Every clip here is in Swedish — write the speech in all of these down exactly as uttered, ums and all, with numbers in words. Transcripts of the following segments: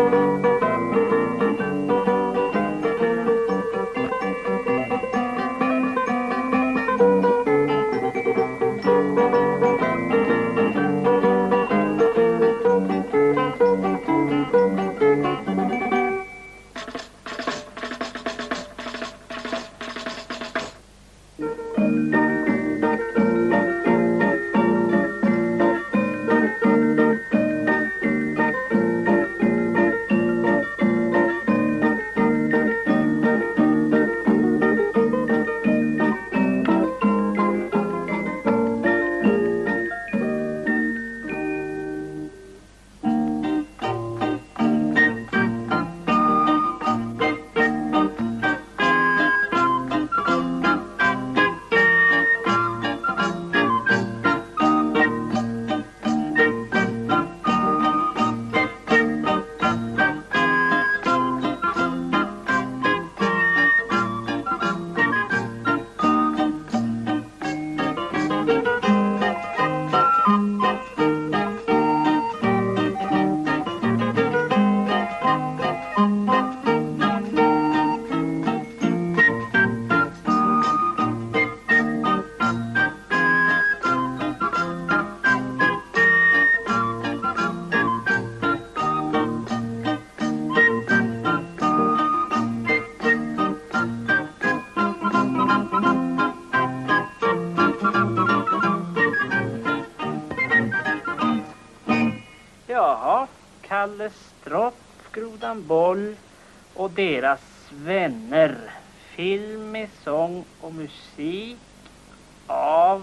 Kalle Stropp, Grodan Boll och deras vänner. Film med sång och musik av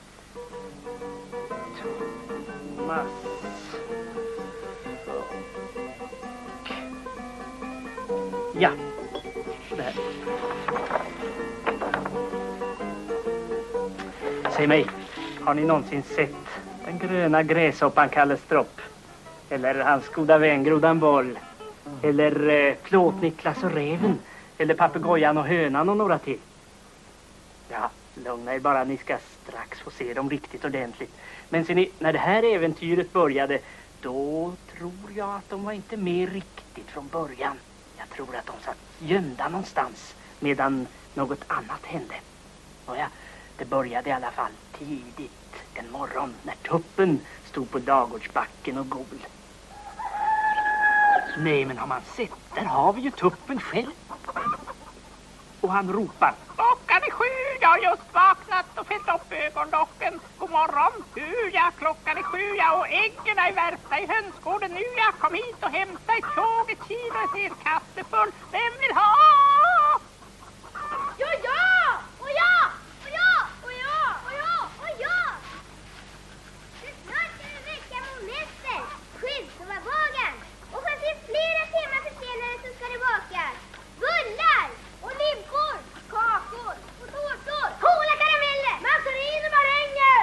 Thomas Folk. Ja, där. Säg mig, har ni någonsin sett den gröna gräshoppan Kalle Stropp? Eller hans goda vän Grodan Boll? Eller eh, Plåt Niklas och Räven? Eller Papegojan och Hönan och några till? Ja, lugna er bara, ni ska strax få se dem riktigt ordentligt. Men ser ni, när det här äventyret började, då tror jag att de var inte med riktigt från början. Jag tror att de satt gömda någonstans medan något annat hände. Och ja, det började i alla fall tidigt en morgon när tuppen stod på Dagårdsbacken och gol. Nej, men har man sett? Där har vi ju tuppen själv. Och han ropar: klockan är sju, jag har just vaknat och fällt upp ögondocken. God morgon, hur ja, klockan är sju, ja, och äggen är värsta i hönsgården nu. Jag kom hit och hämta ett tjog, ett kilo, ett helt kastefull. Vem vill ha? Ja, ja! Och ja! Och ja! Och ja! Och ja! Och ja! Det snart ska vi väcka monessen. Skjut som var vågen. Och för att flera timmar försenare så ska det bakas bullar och limpor, kakor och tårtor, coola karameller, massarin och maränger.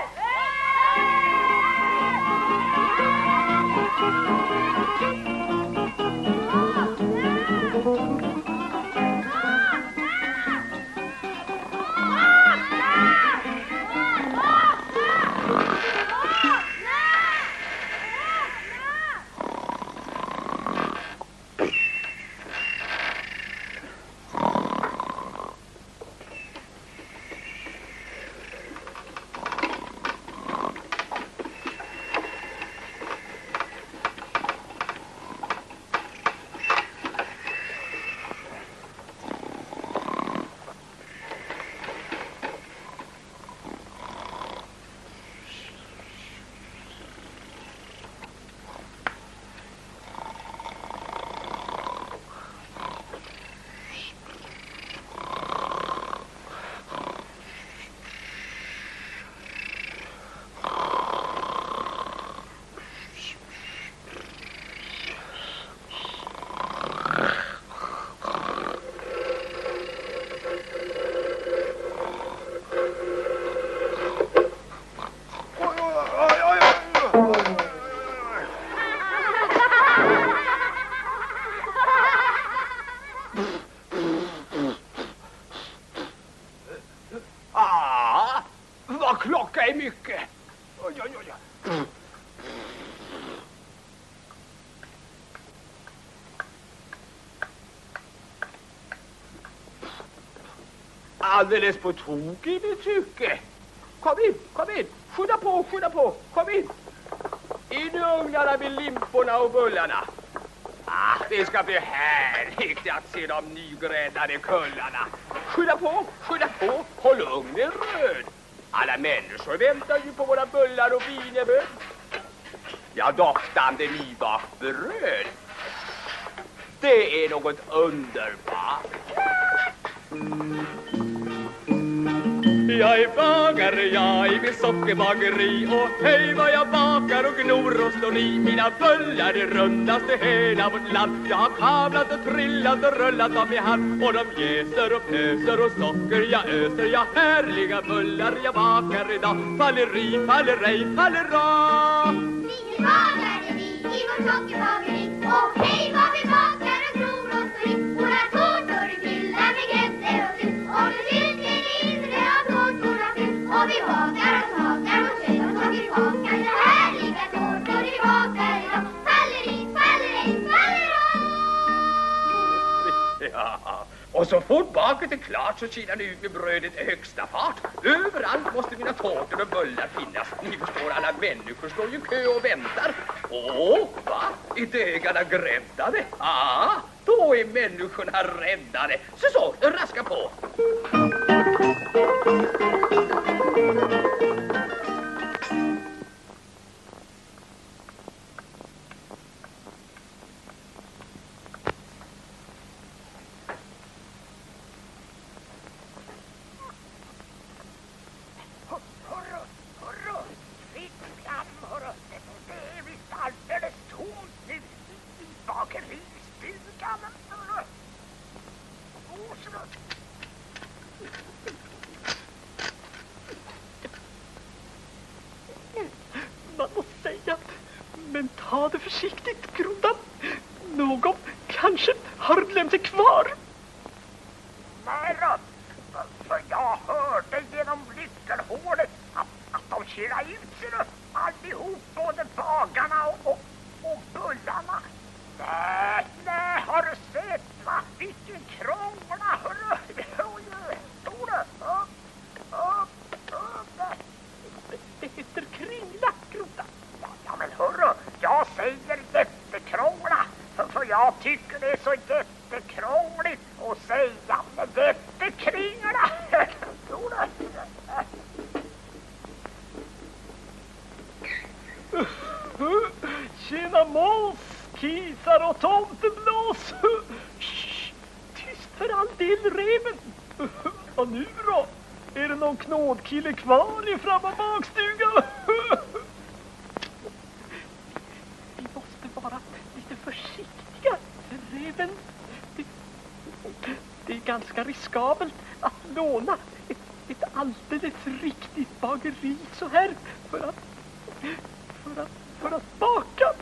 alldeles på tok i mitt tycke. Kom in, kom in. Skynda på, skynda på. Kom in. In i ugnarna med limporna och bullarna. Ah, det ska bli härligt att se de nygräddade kullarna. Skynda på, skynda på. Håll ugnen röd. Alla människor väntar ju på våra bullar och wienerbröd. Ja, doftande nybakt bröd. Det är något underbart. Jag är bagare, jag är min sockerbageri. Och hej vad jag bakar och gnor och slår i. Mina bullar är rundaste hela vårt land. Jag har kavlat och trillat och rullat dem i hand. Och de jäser och pöser och socker jag öser. Jag härliga bullar jag bakar idag. Faller i, faller ej, faller av. Vi är bagare vi i vårt sockerbageri. Och hej vad vi bakar och gnor och slår i. Våra tårtor är fyllda med grädde och sylt. Och det sylt är det inre av tårtorna fyllt. Och vi bakar och smakar och kött och sockerkakar. Det härliga tårtor vi bakar idag. Faller i, faller ej, faller av. Ja, och så fort baket är klart så kilar ni ut med brödet i högsta fart. Överallt måste mina tårtor och bullar finnas. Ni förstår, alla människor står ju kö och väntar. Åh, va? Är dögarna gräddade? Ja, då är människorna räddade. Så så, raska på. Man måste säga, men ta det försiktigt, grodan. Någon kanske har glömt sig kvar. Nej då, för jag hörde genom lyckelhålet att, att de kilade ut sig då, allihop, både bagarna och, och, och bullarna. Nej, nej, har du sett va? Vilken krångla, hörru. Stod det? Upp, upp, upp. Det heter kringla, grodan. Ja, ja, men hörru, jag säger jättekrångla. För, för jag tycker det är så jättekrångligt att säga jättekringla. Stod det? Tjena mås, kisar och tomteblås. Shh, tyst för all del, reven. Och nu då? Är det någon knådkille kvar i fram- och bakstugan? Vi måste vara lite försiktiga, reven. Det, det är ganska riskabelt att låna ett, ett alldeles riktigt bageri så här för att, för att, för att baka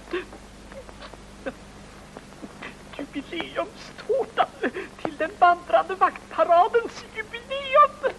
jubileumstårta till den vandrande vaktparadens jubileum.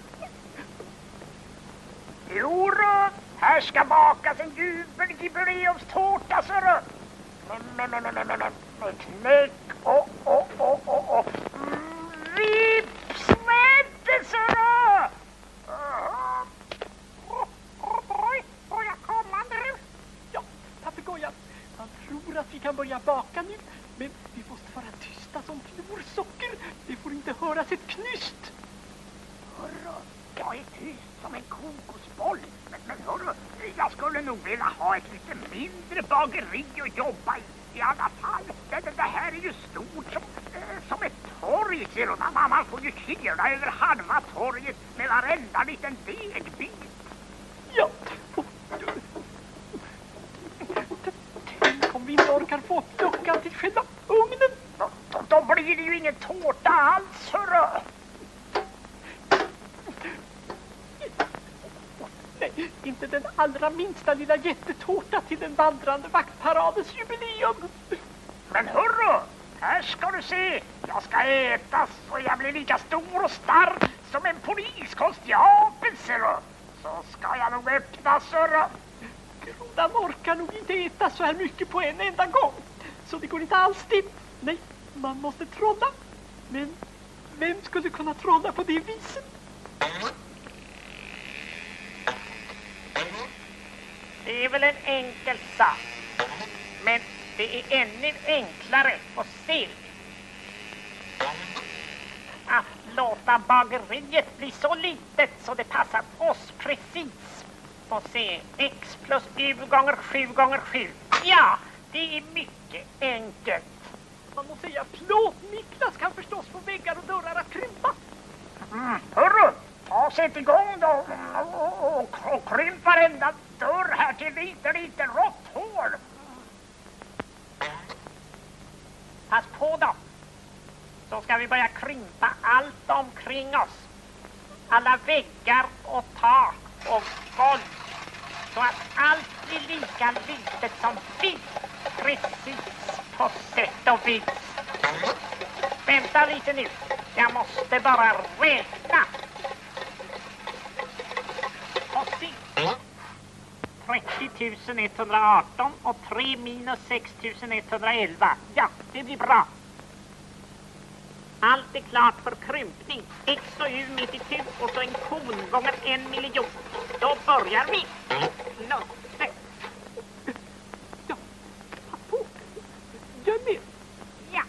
Jo då, här ska bakas en jubeljubileumstårta, så du. Men, men, men, men, men, men, med knäck och, och, och, och, och. Mm, vips, vänta, så du. Uh, oh, oh, oj, får jag komma nu? Ja, papegojan, man tror att vi kan börja baka nu, men vi måste vara tysta som florsocker. Det får inte höras ett knyst. Hörru, jag är tyst som en kokosboll. Men, men hörru, jag skulle nog vilja ha ett lite mindre bageri att jobba i. I alla fall, det, det här är ju stort som, eh, som ett torg. Ser du? Man, man får ju kira över halva torget med varenda liten degbit. Ja, och, tänk om vi inte orkar få upp luckan till själva ugnen. Då, då, då blir det ju ingen tårta alls, hörru. Nej, inte den allra minsta lilla jättetårta till den vandrande vaktparadens jubileum. Men hörru, här ska du se. Jag ska äta så jag blir lika stor och stark som en poliskonstjabel, ser du. Så ska jag nog öppna, sörra. Grodan orkar nog inte äta så här mycket på en enda gång. Så det går inte alls till. Nej, man måste trolla. Men vem skulle kunna trolla på det viset? Det är väl en enkel sak. Men det är ännu enklare att se. Att låta bageriet bli så litet så det passar oss precis. Och se, x plus u gånger sju gånger sju. Ja, det är mycket enkelt. Man måste säga Plåt-Niklas kan förstås få väggar och dörrar att krympa. Mm, hörru, ta sätt igång då och, och, och, och krymp varenda dörr här till lite, lite råtthål. Pass på då. Så ska vi börja krympa allt omkring oss. Alla väggar och tak och golv. Så att allt blir lika litet som vi. Precis på sätt och vis. Vänta lite nu. Jag måste bara räkna. Och se. trettio tusen etthundraarton och tre minus sex tusen etthundraelva. Ja, det blir bra. Allt är klart för krympning. X och U mitt i tu och så en kon gånger en miljon. Då börjar vi. Nosse. Ja, pass på. Gör med. Ja.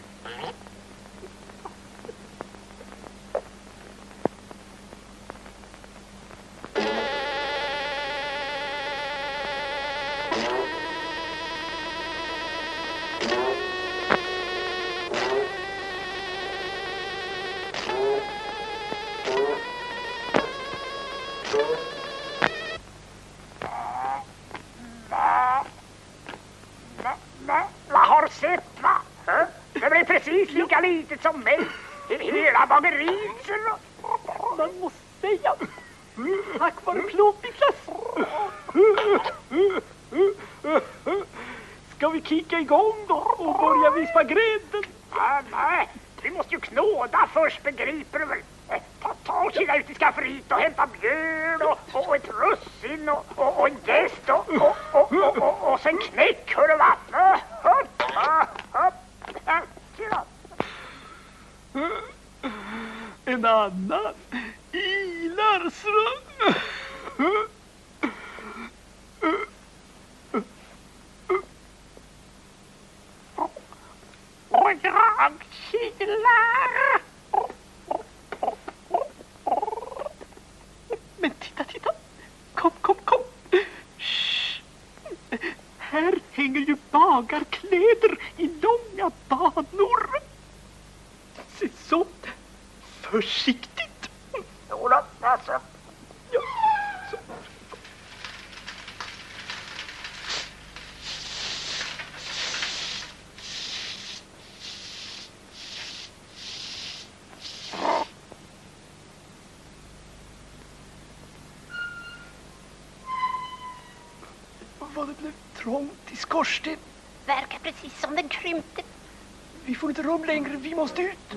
Vad har sett va? Hä? Det blir precis lika litet som mig. Hela bageriet. Man måste säga. Tack vare Plåt-Niklas. Ska vi kicka igång då och börja vispa grädden? Ah, nej, vi måste ju knåda först, begriper du väl? Ta, ta och kila ut i skafferiet och hämta mjöl och, och, och ett russin och, och, och en jäst och, och, och, och, och, och sen knäck, hör du va? Hopp, hopp, hopp, kila. En annan ilar så. Och jag kilar. Men titta, titta. Kom, kom, kom. Shh. Här hänger ju bagarkläder i långa banor. Se så. Försiktigt. Jodå, alltså. Ja, så. Vad det blev trångt i skorsten. Verkar precis som den krympte. Vi får inte rum längre, vi måste ut.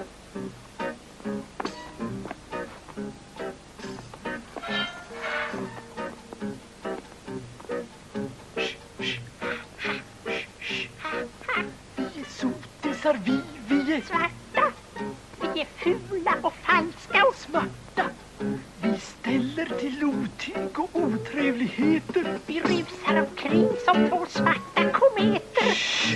Vi är sotisar, vi, vi är Svarta. Vi är fula och falska och smarta. Vi ställer till otyg och otrevligheter. vi rusar omkring som två svarta kometer.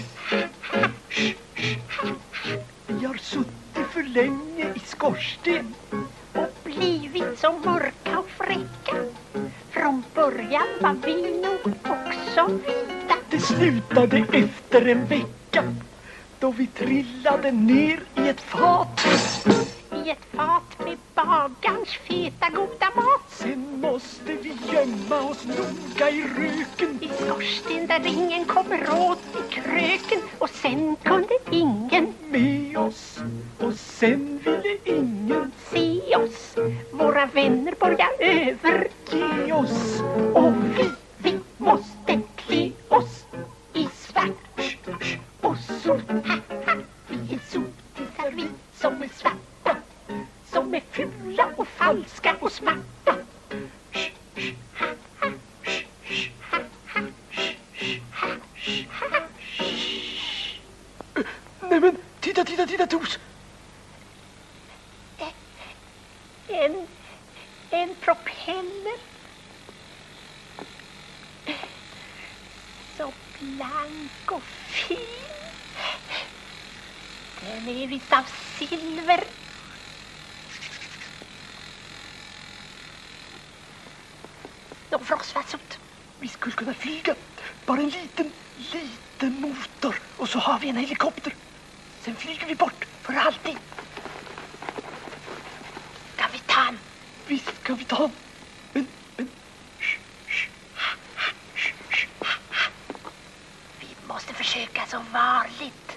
Vi har suttit för länge i skorsten. Och blivit så mörka och fräcka. Från början var vi nog också vita. Det slutade efter en vecka då vi trillade ner i ett fat. I ett fat med bagarns feta goda mat. Sen måste vi gömma oss noga i röken. I skorsten där ingen kommer åt i kröken. Och sen kunde ingen Med oss. Och sen ville ingen se oss. Våra vänner börjar överge oss. och vi, vi måste klä oss i svart. Och så, ha, ha, vi är sotisar vi som är svarta. Som är fula och falska och smarta. Ha, ha, ha, ha, ha, ha. Nej men, titta, titta, titta Tos. En en propeller. Så blank och fin. Den är visst av silver. De frostvatsot. Vi skulle kunna flyga. Bara en liten, liten motor. Och så har vi en helikopter. Sen flyger vi bort för alltid. Kan vi ta han? Visst kan vi ta han. Men, men... Sh, sh, sh, sh. Vi måste försöka så varligt.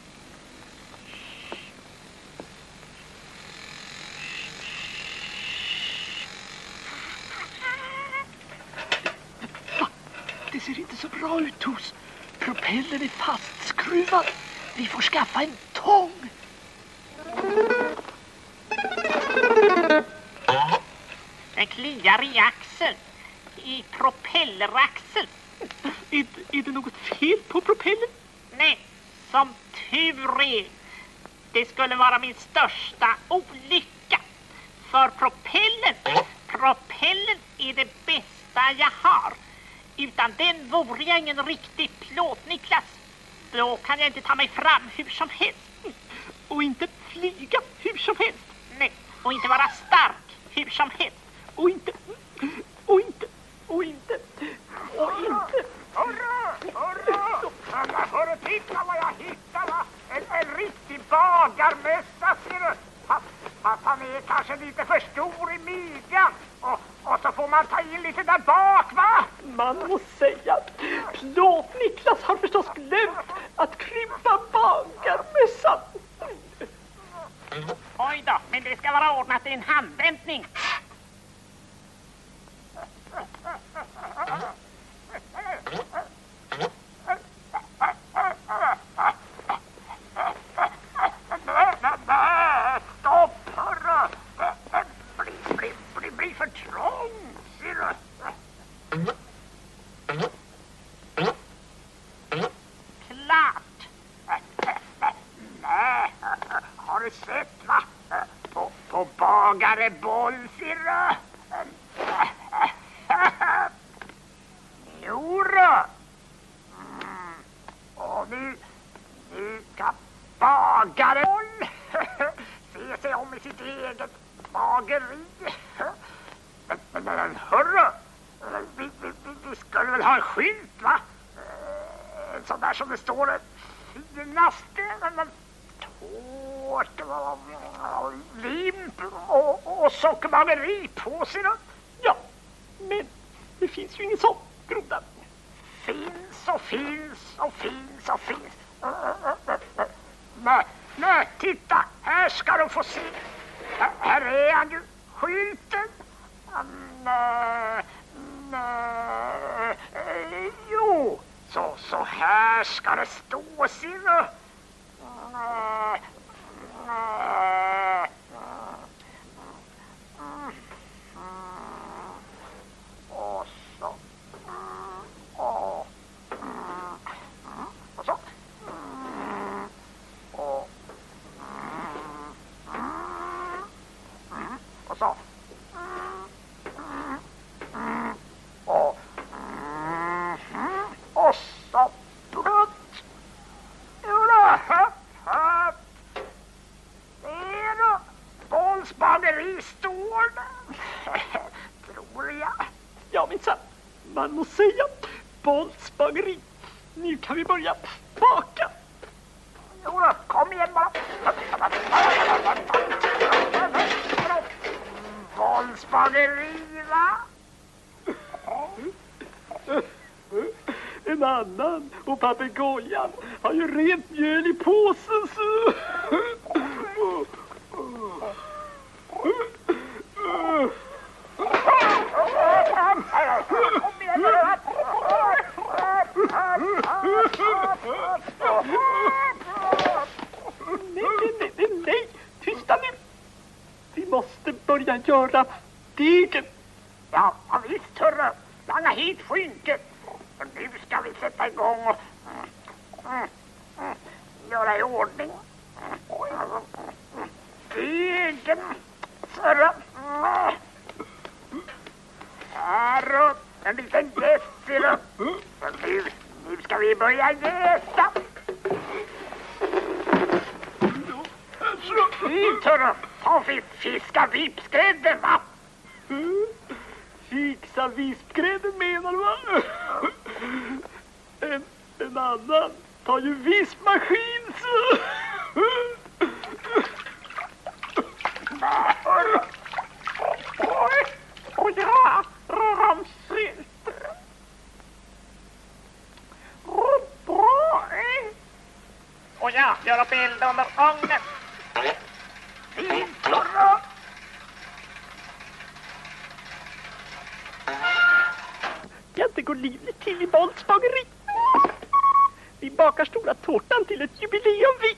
Det ser inte så bra ut, Tos. Propellern är fastskruvad. Vi får skaffa en tång. Den kliar i axeln. I propelleraxeln. Är, är det något fel på propellern? Nej, som tur är. Det skulle vara min största olycka. För propellern, propellern är det bästa jag har. Utan den vore jag ingen riktig plåt-Niklas. Då kan jag inte ta mig fram hur som helst. Och inte flyga hur som helst. Nej, och inte vara stark hur som helst. Och inte, och inte, och inte, och inte. Hurra, hurra! Alla hörru, titta vad jag hittar, va? En, en riktig bagarmössa, ser du? Fast, fast han är kanske lite för stor i midjan. Och, och så får man ta in lite där bak, va? Man måste säga att plåt-Niklas har förstås glömt att krympa bagarmössan. Oj då, men det ska vara ordnat i en handvändning. Stopp, hörru! Bli, bli, bli, bli för trång, ser du? Klart. Nej, har du sett, va? På, på bagare boll, ser du? Jo då. Mm. Och nu, nu kan bagare boll se sig om i sitt eget bageri. Men, men, men hörru, vi, vi, vi, vi skulle väl ha en skylt, va? En sån där som det står finaste, men tårta, limp och, och sockerbageri på sig då. Ja, men det finns ju ingen sån groda. Finns och finns och finns och finns. Nej, nej, titta, här ska du få se. Här, här är han ju, skylten. Nej, nej, jo, så, så här ska det stå, ser du. Nej, nej. Och så. Och, och så. Och, och så. Och, och så brutt. Jo då, höpp, höpp. Det är då Bolls bageri står där. Tror jag. Ja, minsann. Man måste säga Bolls bageri. Nu kan vi börja baka. Jo då, kom igen bara. Bolls bageri, va? En annan och papegojan har ju rent mjöl i påsen. Så. Kom igen bara. Nej, nej, nej, nej. Tysta nu. Vi måste börja göra degen. Ja, ja visst, hörru. Langa hit skynket. Och nu ska vi sätta igång och mm, mm, göra i ordning. Degen, hörru. Här upp, en liten gäst ser du. Nu, nu ska vi börja jäsa. Fint hörru, ta vi fiska vipsgrädde va? Fixa vispgrädde menar du va? En, en annan tar ju vispmaskin så. Oj, och jag rör om sylt. Och jag gör upp eld under ången. Fint hörru. Det går livligt till i Bolls bageri. Vi bakar stora tårtan till ett jubileum vi.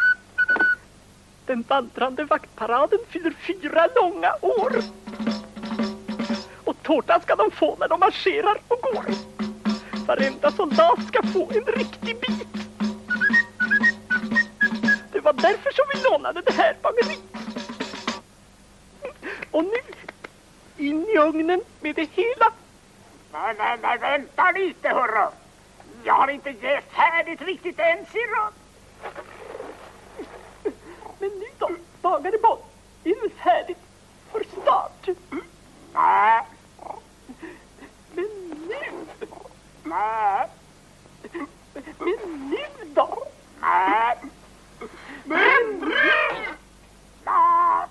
Den vandrande vaktparaden fyller fyra långa år. Och tårtan ska de få när de marscherar och går. Varenda soldat ska få en riktig bit. Det var därför som vi lånade det här bageriet. Och nu, in i ugnen med det hela. Nej, nej, nej, vänta lite hörru. Jag har inte jäst färdigt riktigt än, ser Men nu då, bagare Boll, är du färdigt för start? Nej. Men nu, Nej. men nu då? Nej. Men nu! Nej.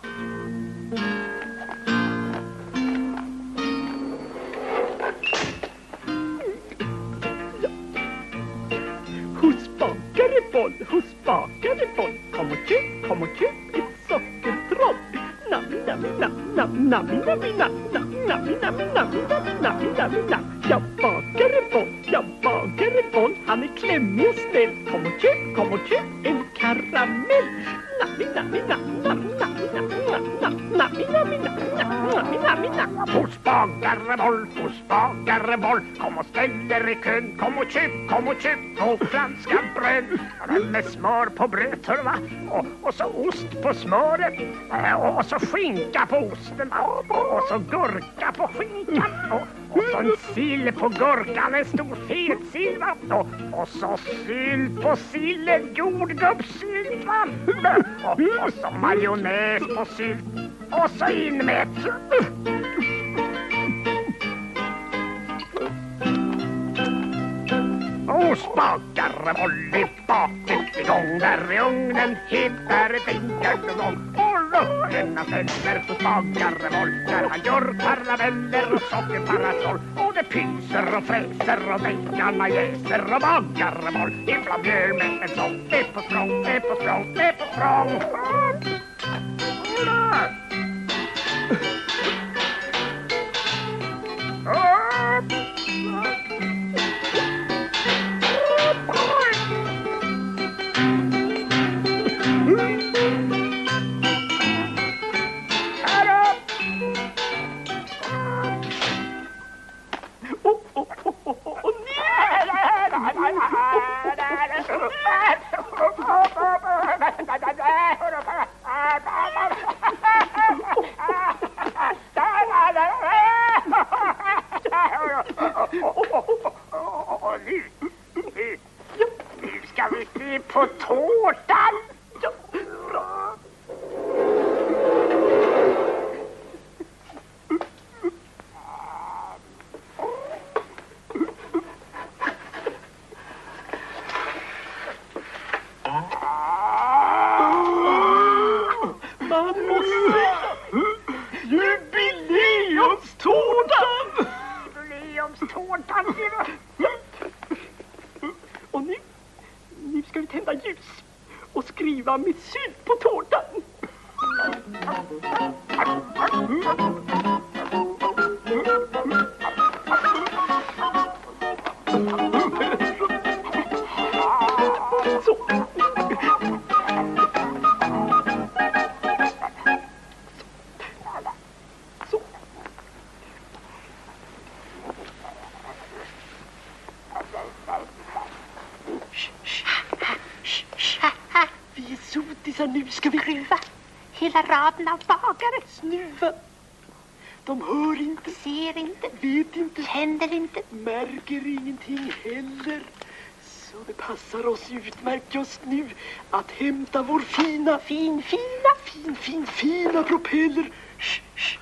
Hos bagare Boll, hos bagare Boll. Kom och köp, kom och köp ett sockertroll. Nami, nami, nami, nami, nami, nami, nami, nami, nami, nami, nami, nami, nami. Ja, bagare Boll, ja, bagare Boll. Han är klämmig och snäll. Kom och köp, kom och köp en karamell. Nami, nami, nami, nami, nami, nami, nami, nami, nami, nami, nami, nami. Hos bagare Boll, hos bagare Boll. Kom och ställ er i kön. Kom och köp, kom och köp två franska bröd. Med smör på bröd, hör va? Och, och så ost på smöret. Och, och så skinka på osten. Och, och så gurka på skinkan. Och, och så en sill på gurkan, en stor fet sill va? Och, och så sylt på sillen, jordgubbssylt va? Och, och så majonnäs på sylt. Och så in med ett... Och spakar Molly baket igång där i ugnen heter fingern igång. Och luckorna ställer på spakar Moll där han gör karameller och sockerparasoll. Och det pyser och fräser och väggarna jäser och bakar Moll ibland mjöl med en sång. Det är på språng, det är på språng, det är på språng. Nu ska vi se på tårtan. Man måste... Jubileumstårtan! Jubileumstårtan, ser du? Och nu, nu ska vi tända ljus och skriva med sylt på tårtan. Så. Så. Vi är sotisar, nu ska vi riva hela raden av bagare. Snuva. De hör inte, ser inte, vet inte, känner inte. märker ingenting heller. Så det passar oss utmärkt just nu att hämta vår fina, fin, fina, fin, fin, fina propeller. Shh, shh.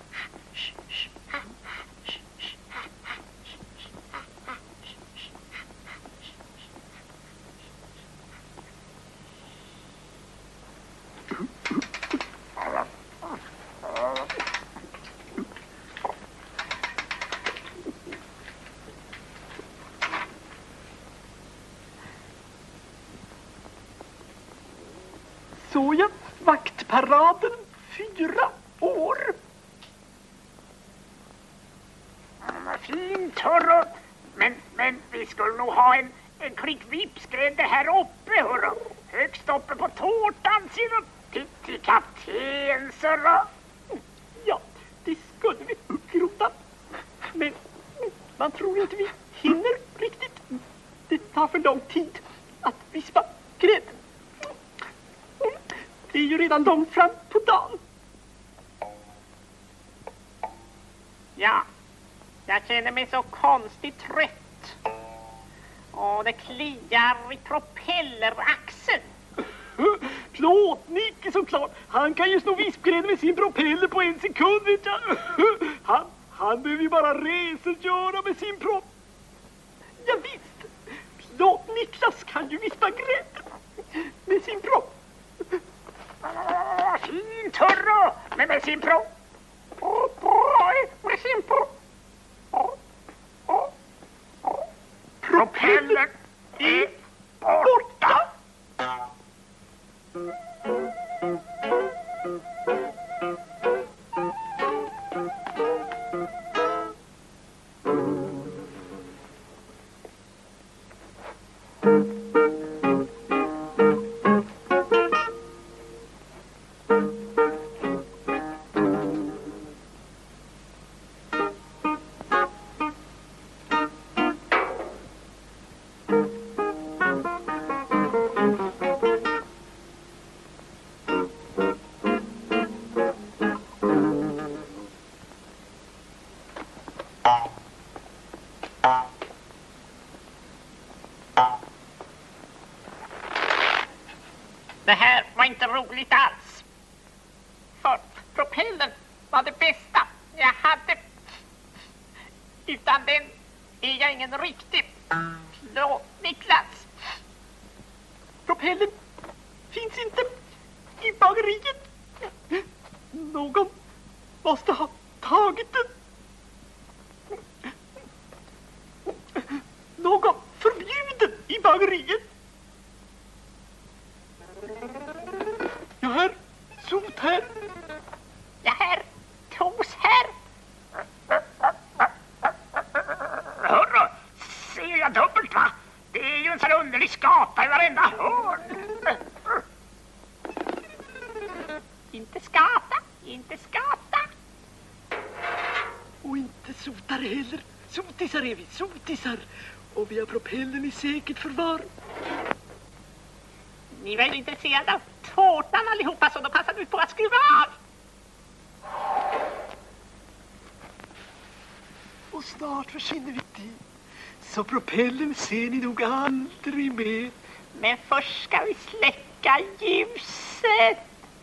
Såja, vaktparaden, fyra år. Mm, fint, hörru. Men, men vi skulle nog ha en, en klick vipsgrädde här uppe, hörru. Högst uppe på tårtan, ser du. Till, till kapten, hörru. Ja, det skulle vi, Grodan. Men man tror inte vi hinner riktigt. Det tar för lång tid att vispa grädde. Det är ju redan långt fram på dagen. Ja, jag känner mig så konstigt trött. Och det kliar i propelleraxeln. Plåtnicke såklart. Han kan ju sno vispgrädde med sin propeller på en sekund, vet jag. Han, han behöver ju bara reseköra med sin prop. Ja visst. Plåtniklas kan ju vispa grädde med sin prop. Ah, fint, hörru. Men med sin pro... Med sin pro... Propellern är borta. Det här var inte roligt alls. För propellern var det bästa jag hade. Utan den är jag ingen riktig plåtniklas. Propellern finns inte i bageriet. Någon måste ha tagit den. Någon förbjuden i bageriet. Ja, här. Sot här. Ja, här. Tos här. Hörru, ser jag dubbelt, va? Det är ju en sån underlig skata i varenda hörn. Inte skata, inte skata. Och inte sotare heller. Sotisar är vi, sotisar. Och vi har propellern i säkert förvar. Ni var ju intresserade av tårtan allihopa, så då passade vi på att skruva av. Och snart försvinner vi dit. Så propellern ser ni nog aldrig mer. Men först ska vi släcka ljuset.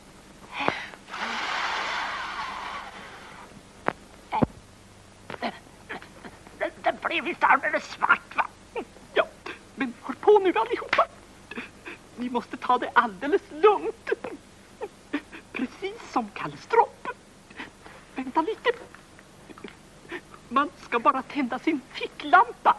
Den, den blev visst alldeles svart, va? Ja, men hör på nu allihopa. Ni måste ta det alldeles lugnt. Precis som Kalle Stropp. Vänta lite. Man ska bara tända sin ficklampa.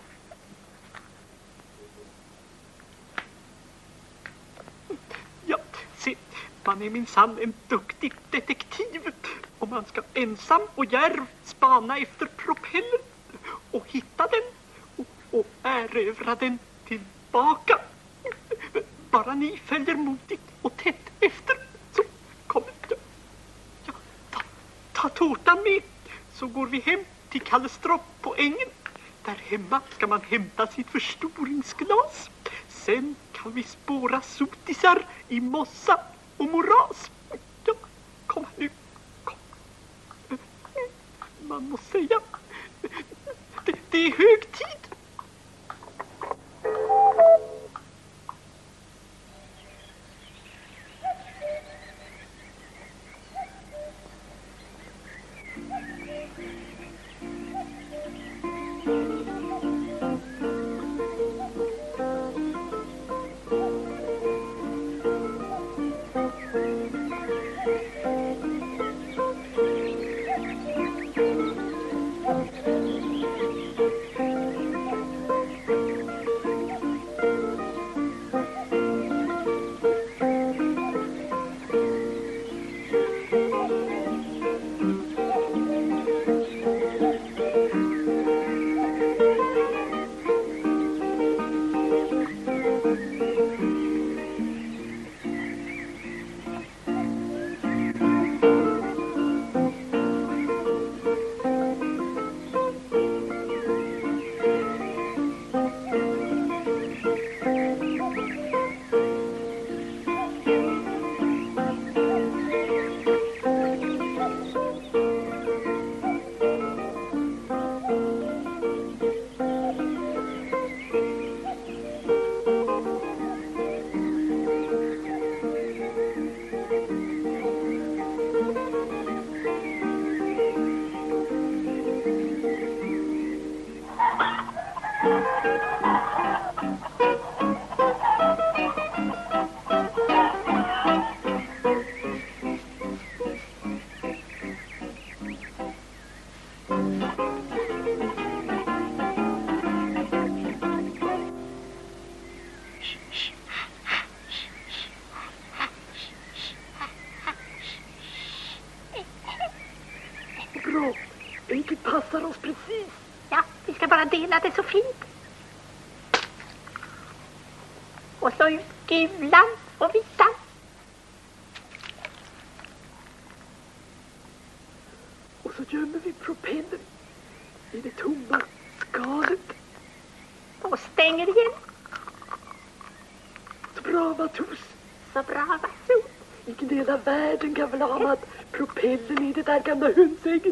Ja, se. Man är minsann en duktig detektiv. Och man ska ensam och djärv spana efter propellern. Och hitta den. Och, och erövra den tillbaka. Bara ni följer modigt och tätt efter, så kommer det. Ja, ta, ta tårtan med, så går vi hem till Kalle Stropp på ängen. Där hemma ska man hämta sitt förstoringsglas. Sen kan vi spåra sotisar i mossa och moras. Ja, kom nu, kom. Man måste säga, det, det är hög tid. Bra, vilket passar oss precis. Ja, vi ska bara dela det så fint. Och så ut gulan och vitan. Och så gömmer vi propellen i det tomma skalet. Och stänger igen. Så bra, Matus. Så bra, Matus. Vilken del av världen kan väl ha med propellen i det där gamla hönsägget?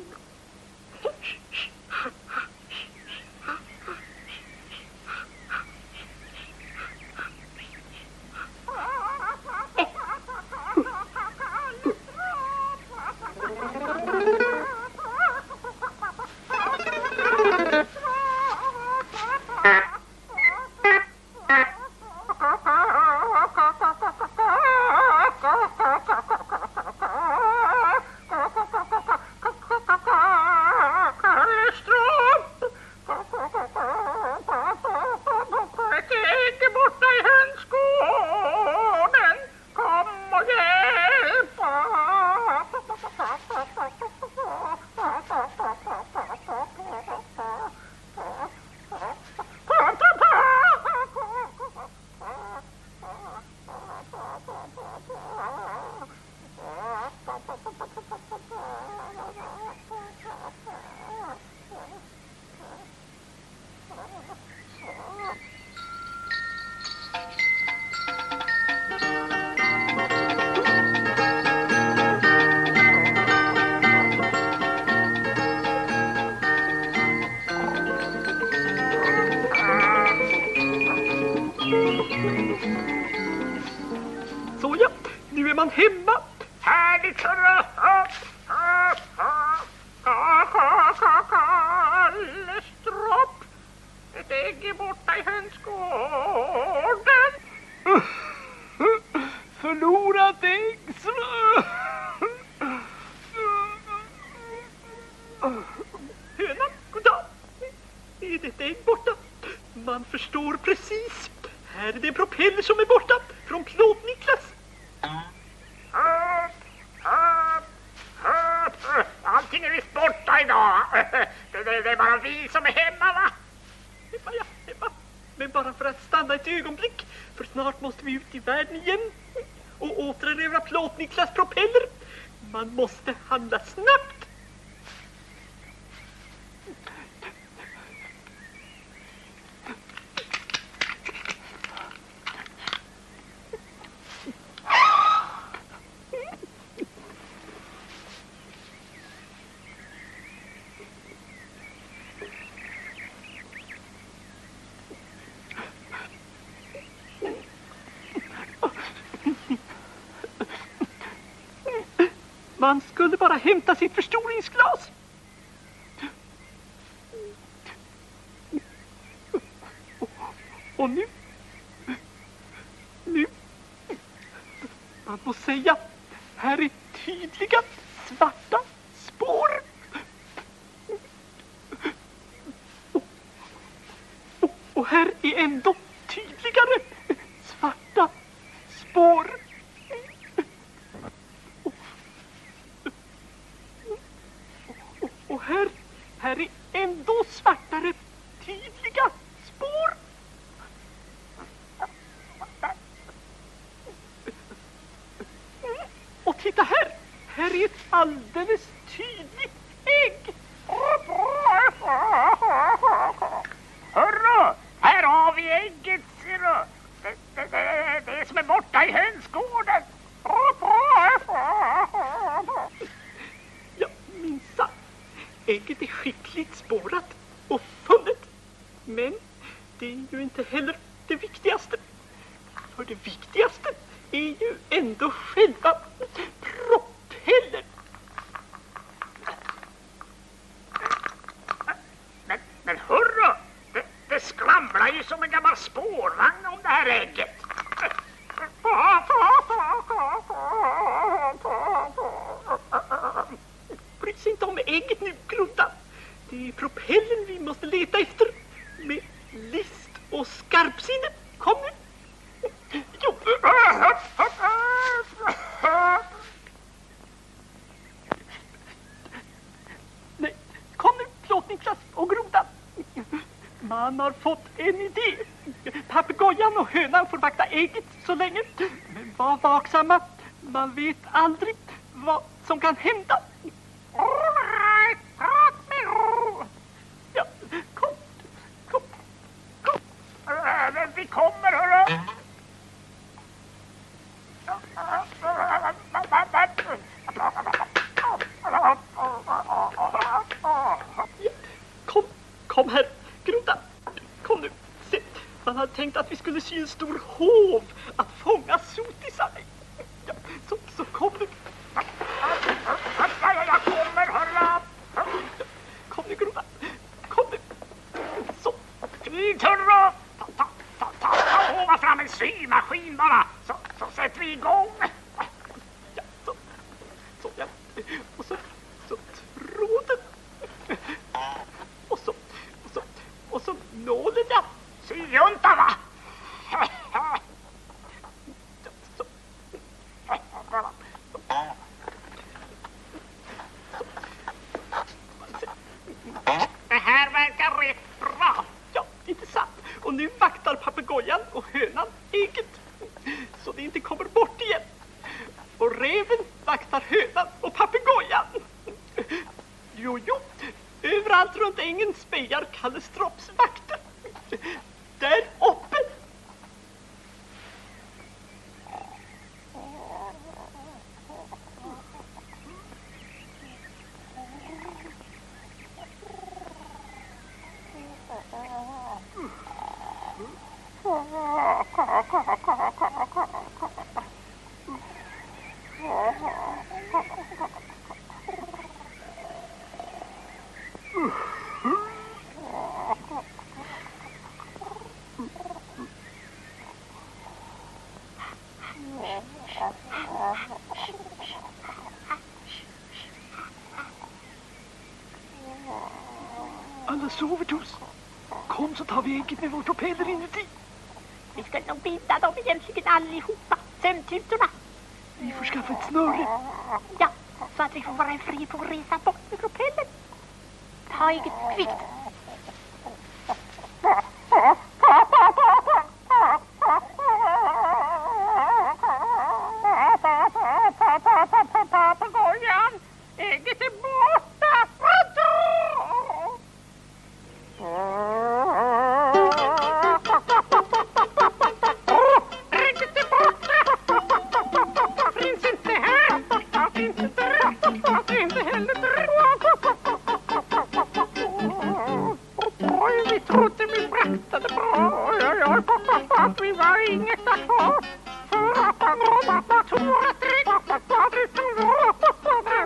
Såja, nu är man hemma. Härligt, hurra! Kallestropp! Ett ägg är borta i hönsgården. Förlorat ägg. Höna, goddag. Är det ett ägg borta? Man förstår precis. Här är det en propeller som är borta. Från Plåt-Niklas. Allting är visst borta idag. Det, det, det är bara vi som är hemma, va? Hemma, ja, hemma. Men bara för att stanna ett ögonblick. För snart måste vi ut i världen igen. Och återerövra Plåt-Niklas propeller. Man måste handla snabbt. han skulle bara hämta sitt förstoringsglas. Och, och nu, nu, man får säga, här är tydliga svarta spår. Och, och, och här är ändå tydligare svarta spår. Och, och, och här, här är ändå svartare tydliga spår. Och titta här, här är ett alldeles tydligt ägg. Hörru, här har vi ägget, ser du. Det, det, det, det är som är borta i hönsgården. Ja, minsann. Ägget är skickligt spårat och funnet. Men det är ju inte heller det viktigaste. För det viktigaste är ju ändå själva propellern. Men, men hörru, det, det skramlar ju som en gammal spårvagn om det här ägget. Bry sig inte om ägget nu, Grodan. Det är propellern vi måste leta efter. Med list och skarpsinne. Kom nu. Jo. Nej, kom nu, Plåtniklas och Grodan. Man har fått en idé. Papegojan och hönan får vakta ägget så länge. Men var vaksamma. Man vet aldrig vad som kan hända. Ja, kom, kom, kom. Vi kommer, hörru. Kom, kom här, Grodan. Kom nu, se. Man hade tänkt att vi skulle sy en stor hov att fånga sotisar. Ja, så, så kom nu. Jag kommer, hörru. Kom nu, Grodan. Kom nu. Så. Fint, hörru. Ta, ta, ta, ta, ta, hova fram en symaskin bara. Så, så sätter vi igång. Ja, så. Så, ja. Och så, så tråden. Och så, och så, och så nålen, ja. Syjunta, va? Ja, så. Det här verkar rätt bra. Ja, inte sant. Och nu vaktar papegojan och hönan ägget. Så det inte kommer bort igen. Och räven vaktar hönan och papegojan. Jo, jo. Överallt runt ängen spejar Kalle Stropps vakter. Där uppe. Alla sover, Tos. Kom så tar vi ägget med vår propeller inuti. Vi ska nog binda dem egentligen allihopa. Sömntutorna. Vi får skaffa ett snöre. Ja, så att vi får vara fri på att resa bort med propellen. Ta ägget kvickt. Papegojan, ägget är borta. Ägget är borta. Finns inte här. Finns inte där. Finns inte heller där. Oj, vi trodde vi braktade bra. Oj, oj, oj. Vi var inget att ha. För att han rådde att naturen tryck.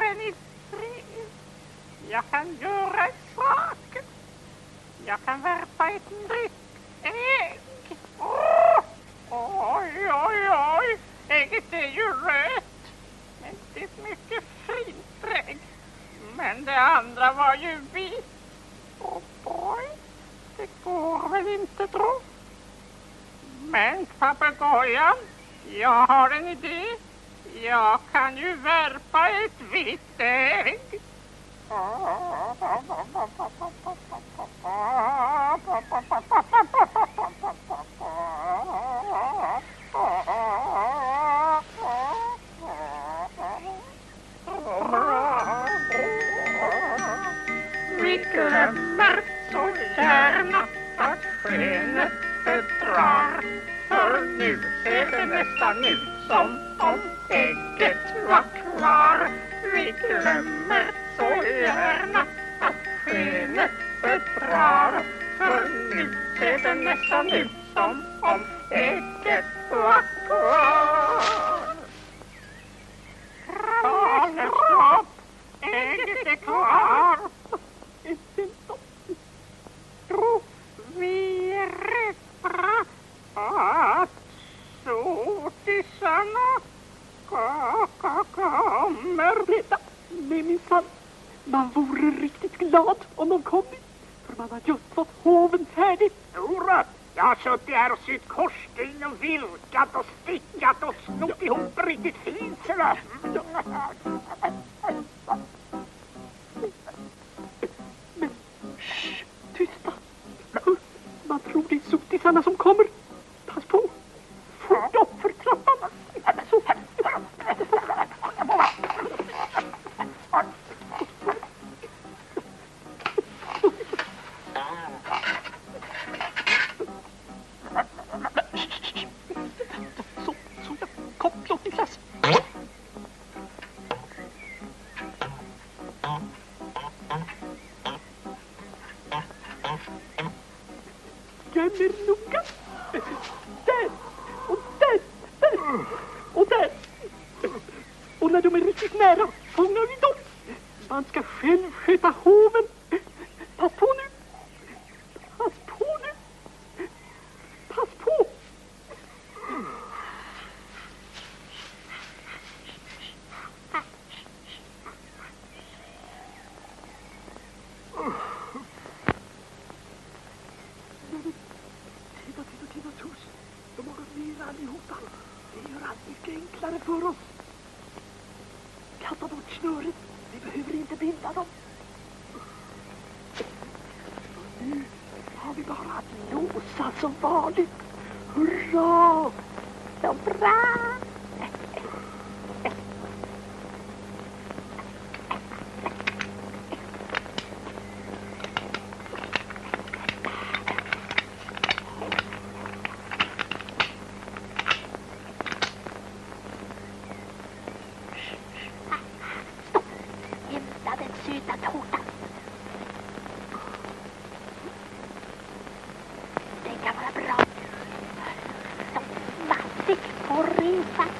den i fred. Jag kan göra ett sak. Jag kan värpa ett nytt ägg. Åh! Oj, oj, oj. Ägget är ju rött. Men det är ett mycket fint ägg. Men det andra var ju vitt. Åh, boy. Det går väl inte, tro. Men papegojan, jag har en idé. Jag kan ju värpa ett vitt ägg. Vi glömmer så gärna att skenet bedrar. För nu ser det nästan ut som om ägget var kvar. Vi glömmer så gärna att skenet bedrar. För nu ser det nästan ut som om ägget var kvar. Galenskap! Ägget är kvar! Tror vi är rädda att sotisarna kommer. Detta, nej minsann. Man vore riktigt glad om de kom. För man har just fått hoven färdig. Jodå, jag har suttit här och sytt korsstygn och vilkat och stickat och snott ihop riktigt fint sådär. Men, shh, tysta. Man tror det är sotisarna som kommer. Pass på. Fort upp för trappan. Så. Så, så ja. Kom, låt Niklas. Gömmer noga. Där. Och där. Där. Och där. Och när de är riktigt nära fångar vi dem. Man ska själv sköta hoven. Pass på nu. Pass på nu. Pass på. Titta, titta, titta, Tus. De har gått ner allihopa. Det gör allt mycket enklare för oss. Kasta bort snöret. Vi behöver inte binda dem. Och nu har vi bara att låsa som vanligt. Hurra! Så bra! Hämta den söta tårtan. Den kan vara bra. Så massigt på resan.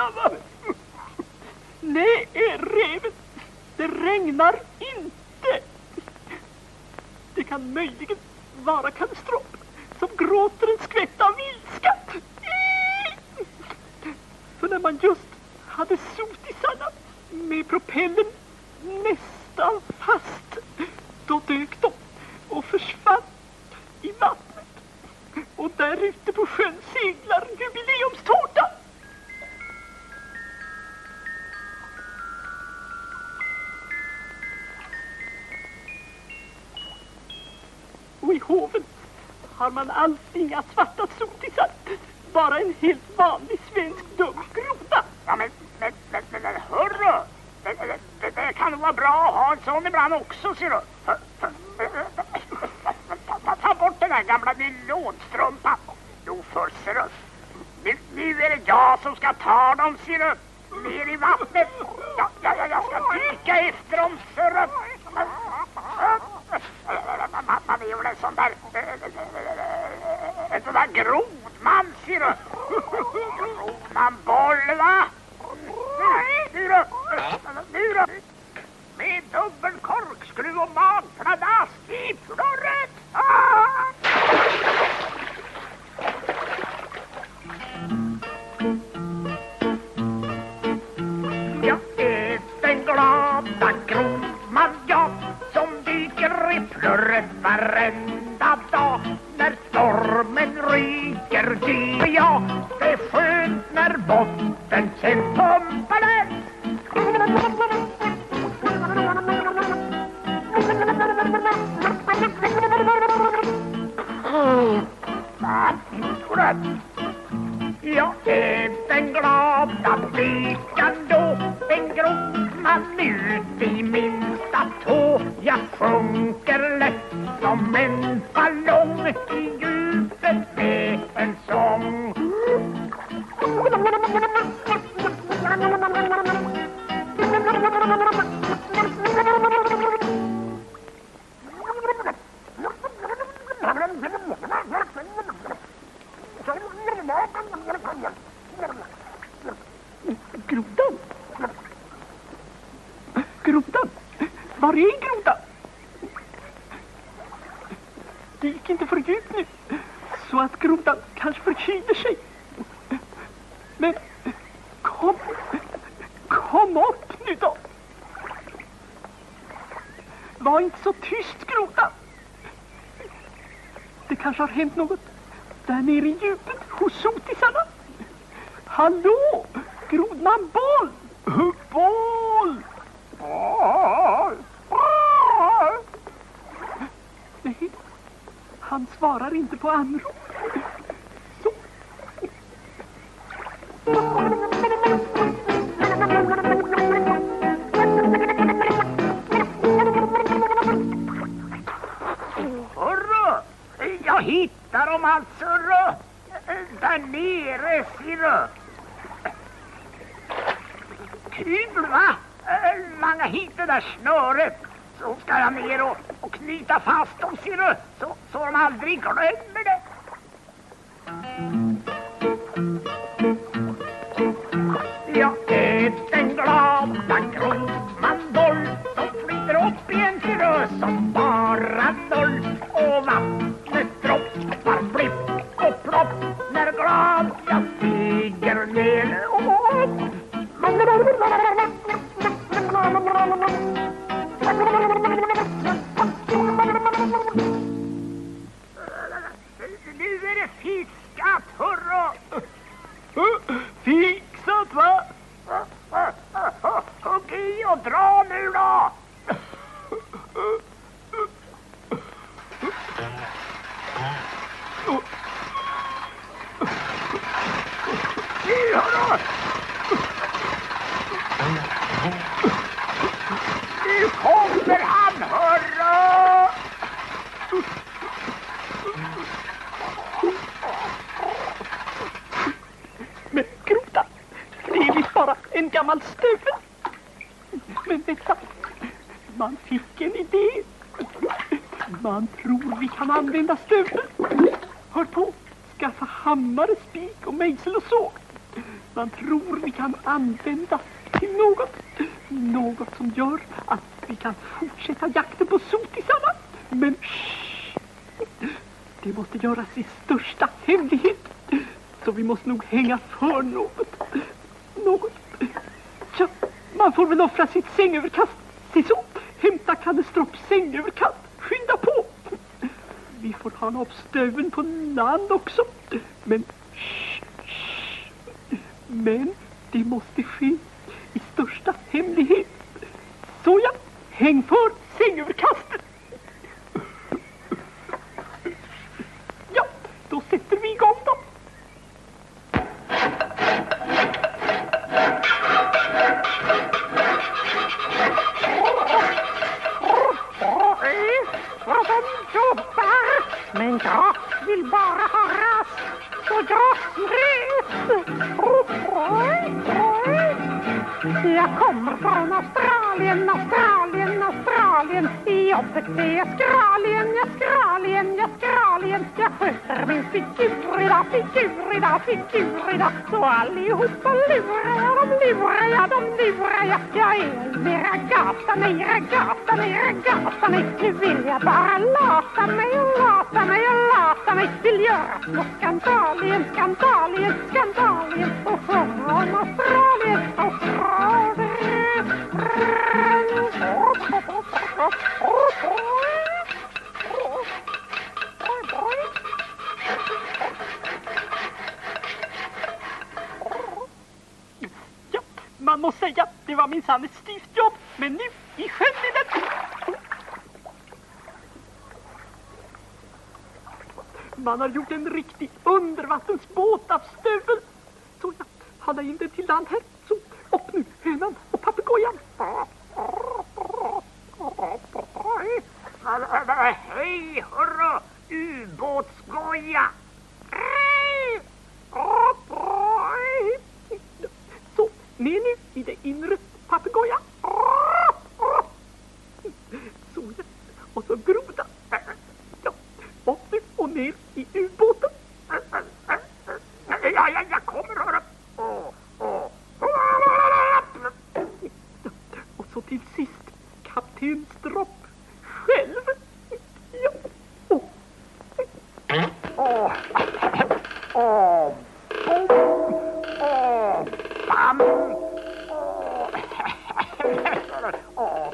mamma! Nej, reven. Det regnar inte. Det kan möjligen vara Kalle-Stropp som gråter en skvätt av ilska. För när man just hade sotisarna med propellen nästan fast, då dök de och försvann i vattnet. Och där ute på sjön seglar jubileumstårtan. Och i hoven har man alls inga svarta sotisar. Bara en helt vanlig svensk dum groda. Ja, men, men, men, men, men hörru! Det, det, det, det kan nog vara bra att ha en sån ibland också, ser du. Ta, ta bort den här gamla nylonstrumpan. Jo, först, ser du. Nu, nu är det jag som ska ta dem, ser du. Ner i vattnet. Ja, ja, ja, jag ska dyka efter dem, ser du. Man, man är ju en sån där... En sån där grodman, ser du. Grodman boll, va? Nu då! Nu då! Med dubbel korkskruv och magpladass i plurret! Ah! Jag är den glada grodman, jag som dyker i plurret varenda dag. När stormen ryker dyker jag. Det är skönt när botten känns pumpade. Jag är den glada flickan då, en grodman ut i minsta tå. Jag sjunker lätt som en ballong i djupet med en sång. Grodan? Grodan? Var är grodan? Det gick inte för djupt nu, så att grodan kanske förkyler sig. Men kom, kom upp nu då. Var inte så tyst, grodan. Det kanske har hänt något där nere i djupet hos sotisarna. Hallå, grodman boll! Boll! Boll! Nej, han svarar inte på anrop. Så. Hörru, jag hittar dem alltså, hörru. Där nere, ser du. Kul, va? Langa hit det där snöret. Så ska jag ner och, och knyta fast dem, ser du. Så, så de aldrig glömmer det. Jag är den glada grodman boll som flyter upp i en sjö som bara noll. Och vattnet droppar blipp och plopp när glad jag stiger ner och upp. Nu är det fiskat, hurra! Fixat, va? Hugg i och dra nu då! Nu, hurra! Nu kommer han, hurra! Men groda, det är visst bara en gammal stövel. Men vänta, man fick en idé. Man tror vi kan använda stöveln. Hör på, skaffa hammare, spik och mejsel och så. Man tror vi kan använda till något. Något som gör att vi kan fortsätta jakten på sotisarna. Men shh, det måste göras i största hemlighet. Så vi måste nog hänga för något. Något. Ja, man får väl offra sitt sängöverkast. Se så, hämta Kalle Stropps sängöverkast. Skynda på. Vi får ha upp stöven på land också. Men shh, shh. Men det måste ske i största hemlighet. Så ja, häng för sängöverkastet. Ja, då sätter vi igång då. Vad de jobbar, men jag vill bara ha rast och dra rätt. Jag kommer från Australien, Australien, Australien. Jobbet det är skralien, jag skralien, jag skralien. Jag sköter min figur idag, figur idag, figur idag. Så allihopa lurar jag, de lurar jag, de lurar jag. Jag är med ragata mig, ragata mig, ragata mig. Nu vill jag bara lata mig och lata mig och lata mig. Vill göra små skandalien, skandalien, skandalien. Och sjunga om Australien, Australien. Ja, man måste säga, det var minsann ett styvt jobb. Men nu, i sjön är den. Man har gjort en riktig undervattensbåt av stövel. Så jag hade in den till land här. Så, upp nu, hönan och papegojan. Hej, hurra! Ubåtsgoja! Så, ner nu i det inre, papegoja. Så, ja. Och så groda. Ja, upp nu och ner i ubåten. Ja, ja, jag kommer, hurra! Åh, åh. Och så till sist, kapten Stropp själv. Ja. Åh. Åh, åh, åh, bam, åh, åh,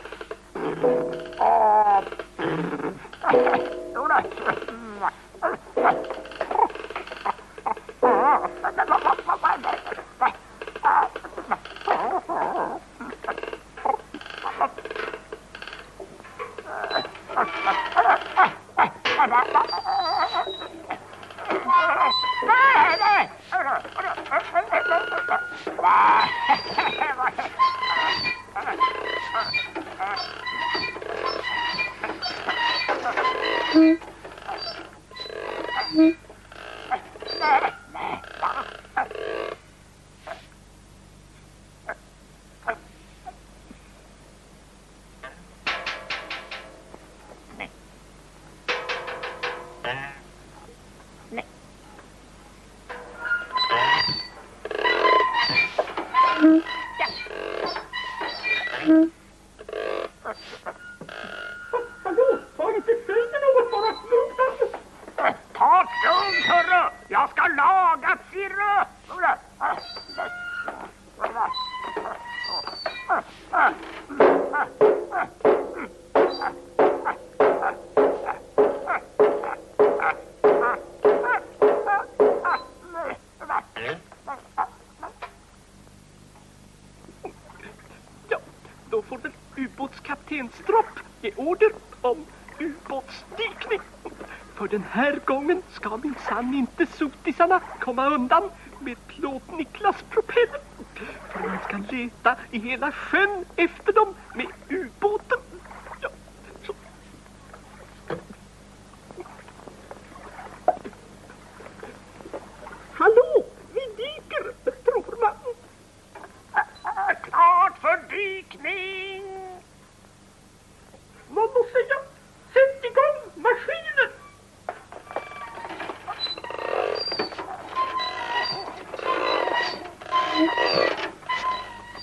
Då får väl ubåtskapten Stropp ge order om ubåtsdykning. För den här gången ska minsann inte sotisarna komma undan med Plåt-Niklas propeller. För man ska leta i hela sjön efter dem med ubåten. Ja, så. Hallå, vi dyker, tror man. Klart för dykning! Man måste säga, sätt igång maskinen!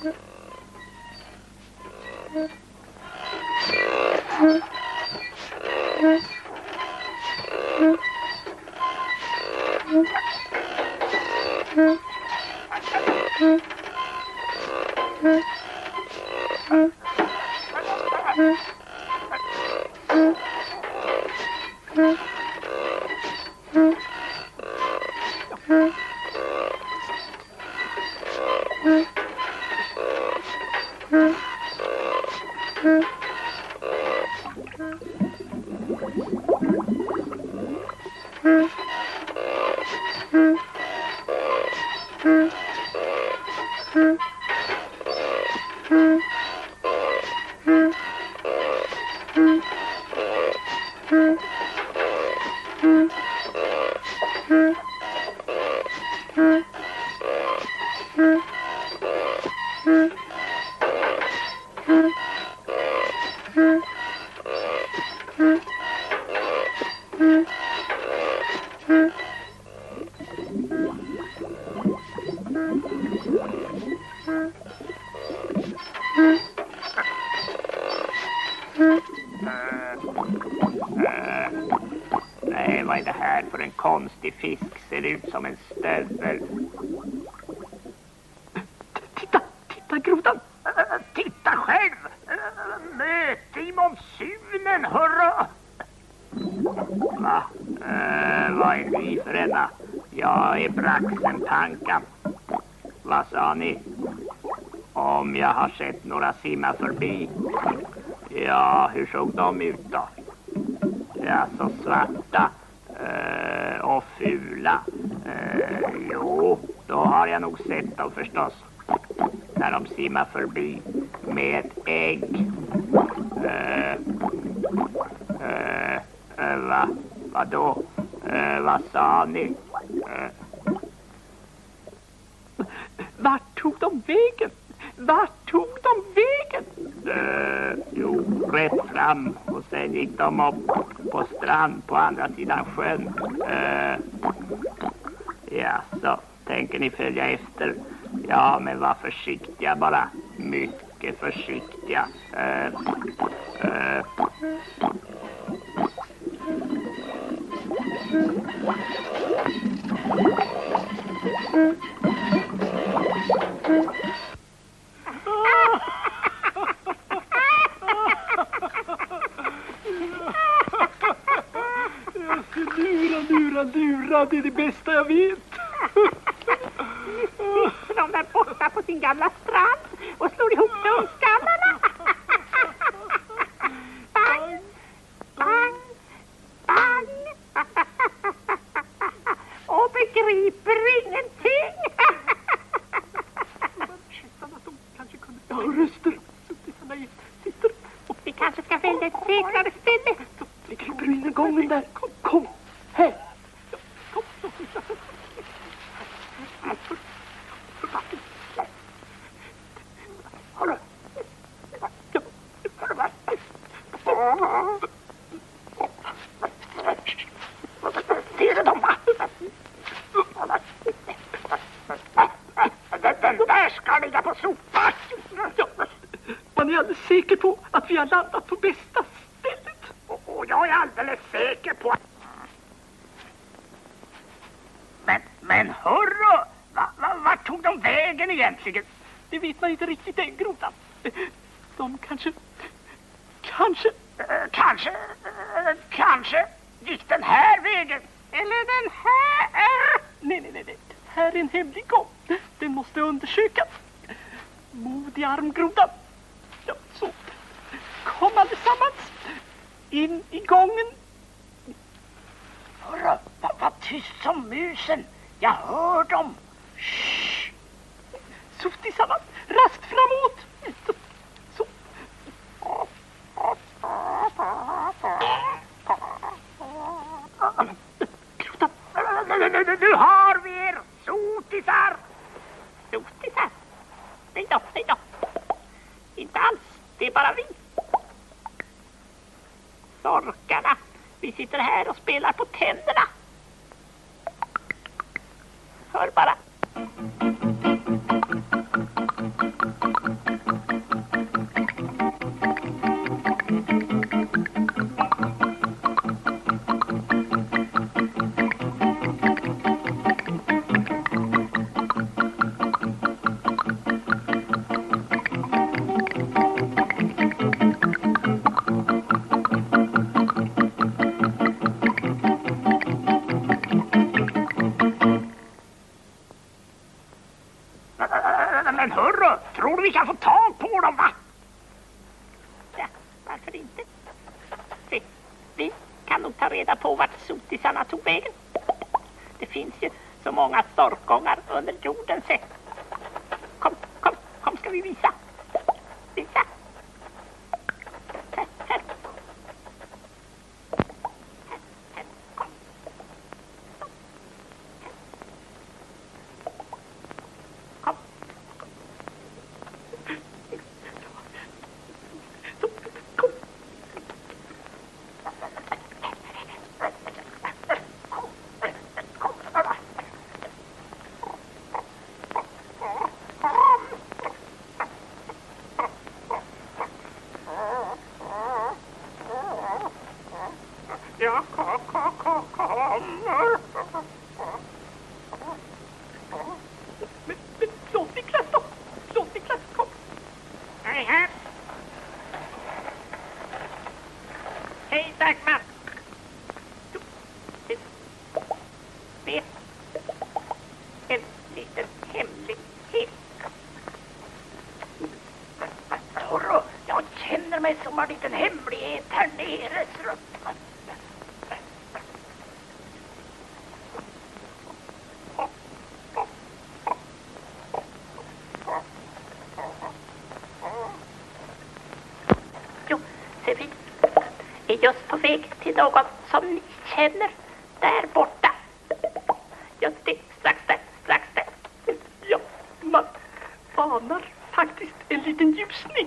Nej, vad är det här för en konstig fisk? Ser ut som en stövel. Titta, titta grodan. Titta själv! Möte i monsunen, hurra! Va? Uh, vad är ni för ena? Jag är Braxenpanka. Vad sa ni? Om jag har sett några simma förbi. Ja, hur såg de ut då? Ja, så svarta uh, och fula. Uh, jo, då har jag nog sett dem förstås. När de simmar förbi med ägg. Uh, uh, uh, va? Vadå? Uh, vad sa ni? Uh. Vart tog de vägen? Vart tog de vägen? Uh, jo, rätt fram. Och sen gick de upp på strand på andra sidan sjön. Uh, ja, så tänker ni följa efter? Ja, men var försiktiga bara. Mycket försiktiga. Uh, uh. Lura, lura, lura. Det är det bästa jag vet. Sitter de där borta på sin gamla strand och slår ihop dumskallarna. Bang, bang, bang. Och begriper ingenting. De kanske kunde... Ja, röster. Sitter. Och vi kanske ska välja ett säkrare ställe. Vi kryper in i gången där. Kom, kom. Här. Kom, kom. För backen. Hallå. Ja. Ser du dem, va? Den där ska ligga på sopan. Ja. Man är alldeles säker på att vi har landat på bästa stället. Och jag är alldeles säker på att... Men, men hörru! Va, va, vart tog de vägen egentligen? Det vet man inte riktigt än, grodan. De kanske... Kanske... Uh, kanske... Uh, kanske gick den här vägen. Eller den här. Nej, nej, nej, nej. Här är en hemlig gång. Den måste undersökas. Modig armgrodan. Ja, så. Kom allesammans. In i gången. Hörru, vad va tyst som musen. Jag hör dem. Shh. Så tillsammans. Raskt framåt. Så. Grodan. Nu har vi er. Sotisar. Sotisar? Nej då, nej då. Inte alls, det är bara vi. Sorkarna, vi sitter här och spelar på tänderna. Hör bara. tag på dem, va? Ja, varför inte? Se, vi kan nog ta reda på vart sotisarna tog vägen. Det finns ju så många storkgångar under jorden, se. Kom, kom, kom ska vi visa. Visa. Här, här. Här, kom. Kom. Ja, kom, kom, kom, kommer. Men, men låt Niklas då! Låt Niklas, kom! Hej här. Hej Dagmar. Det är en liten hemlighet. Vadå? Jag känner mig som en liten hemlighet här nere. Jo, se vi är just på väg till någon som ni känner där borta. Just det, strax där, strax där. Ja, man anar faktiskt en liten ljusning.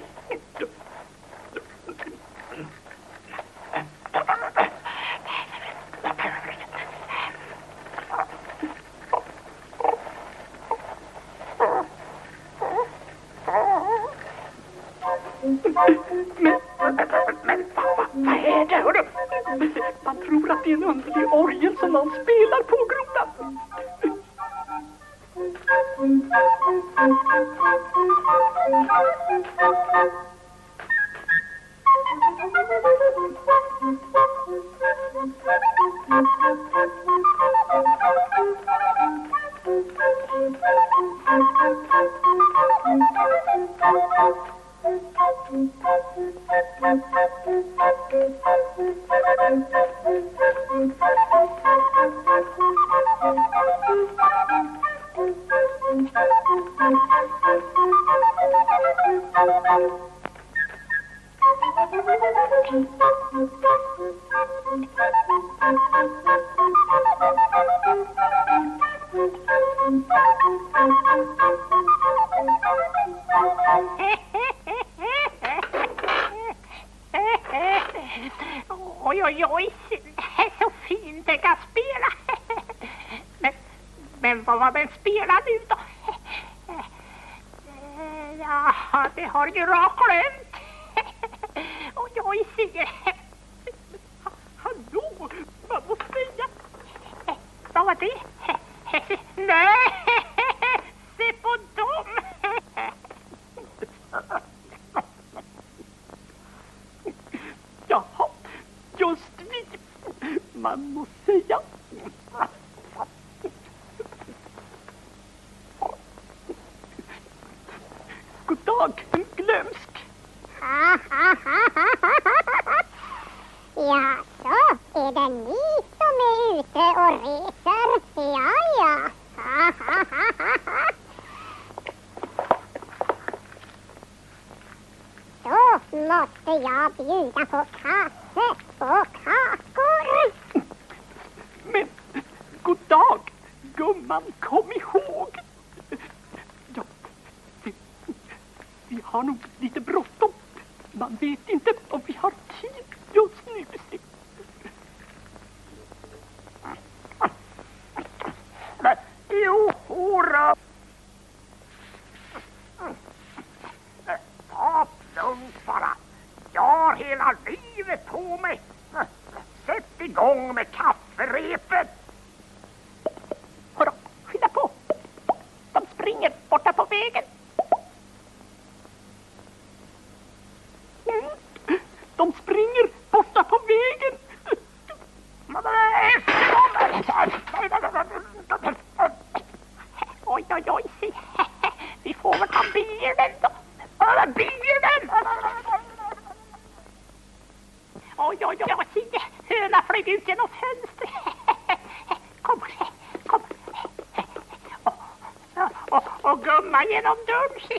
Men, Men vad, vad är det, hördu? man tror att det är en underlig orgel som man spelar på grodan. Oj, oj, oj, så fint det kan spela. Men, men vad var den spelar nu då? Ja, det har ju rakt glömt. Oj, oj, se. Hallå, vad måste säga? Vad var det? Nej, se på dem. Jaha, just vi. Man måste säga. God dag, glömsk. Ja, så är det ni som är ute och reser? Ja, ja. Då måste jag bjuda på kaffe och kakor. Men, god dag, gumman, kom ihåg. Ja, vi, vi har nog lite bråttom. Man vet inte om vi har tid just nu. Jo, hurra! Ta lugnt bara. Jag har hela livet på mig. Sätt igång med kafferepet. Hurra, skynda på. De springer borta på vägen. De springer borta på vägen. Oj, oj, oj, se. Vi får väl ta bilen då. genom dörren.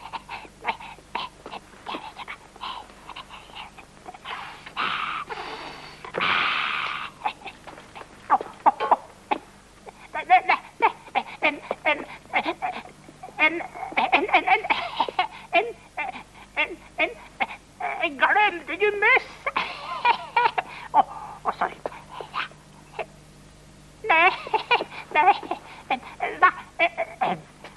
En, en, en, en, en, en, en, en, en, en, en glömde ju möss. Åh, åh, sorry. Nej, nej, en, va, en, en.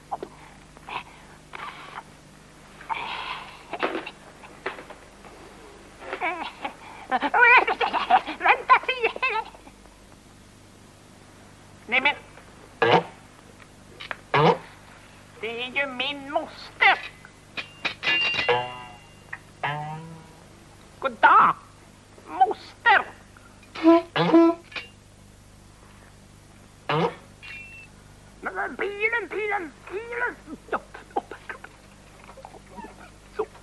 Vänta, se. Nej, men det är ju min moster. God dag, moster. Men bilen, bilen, bilen. Ja, upp. Så.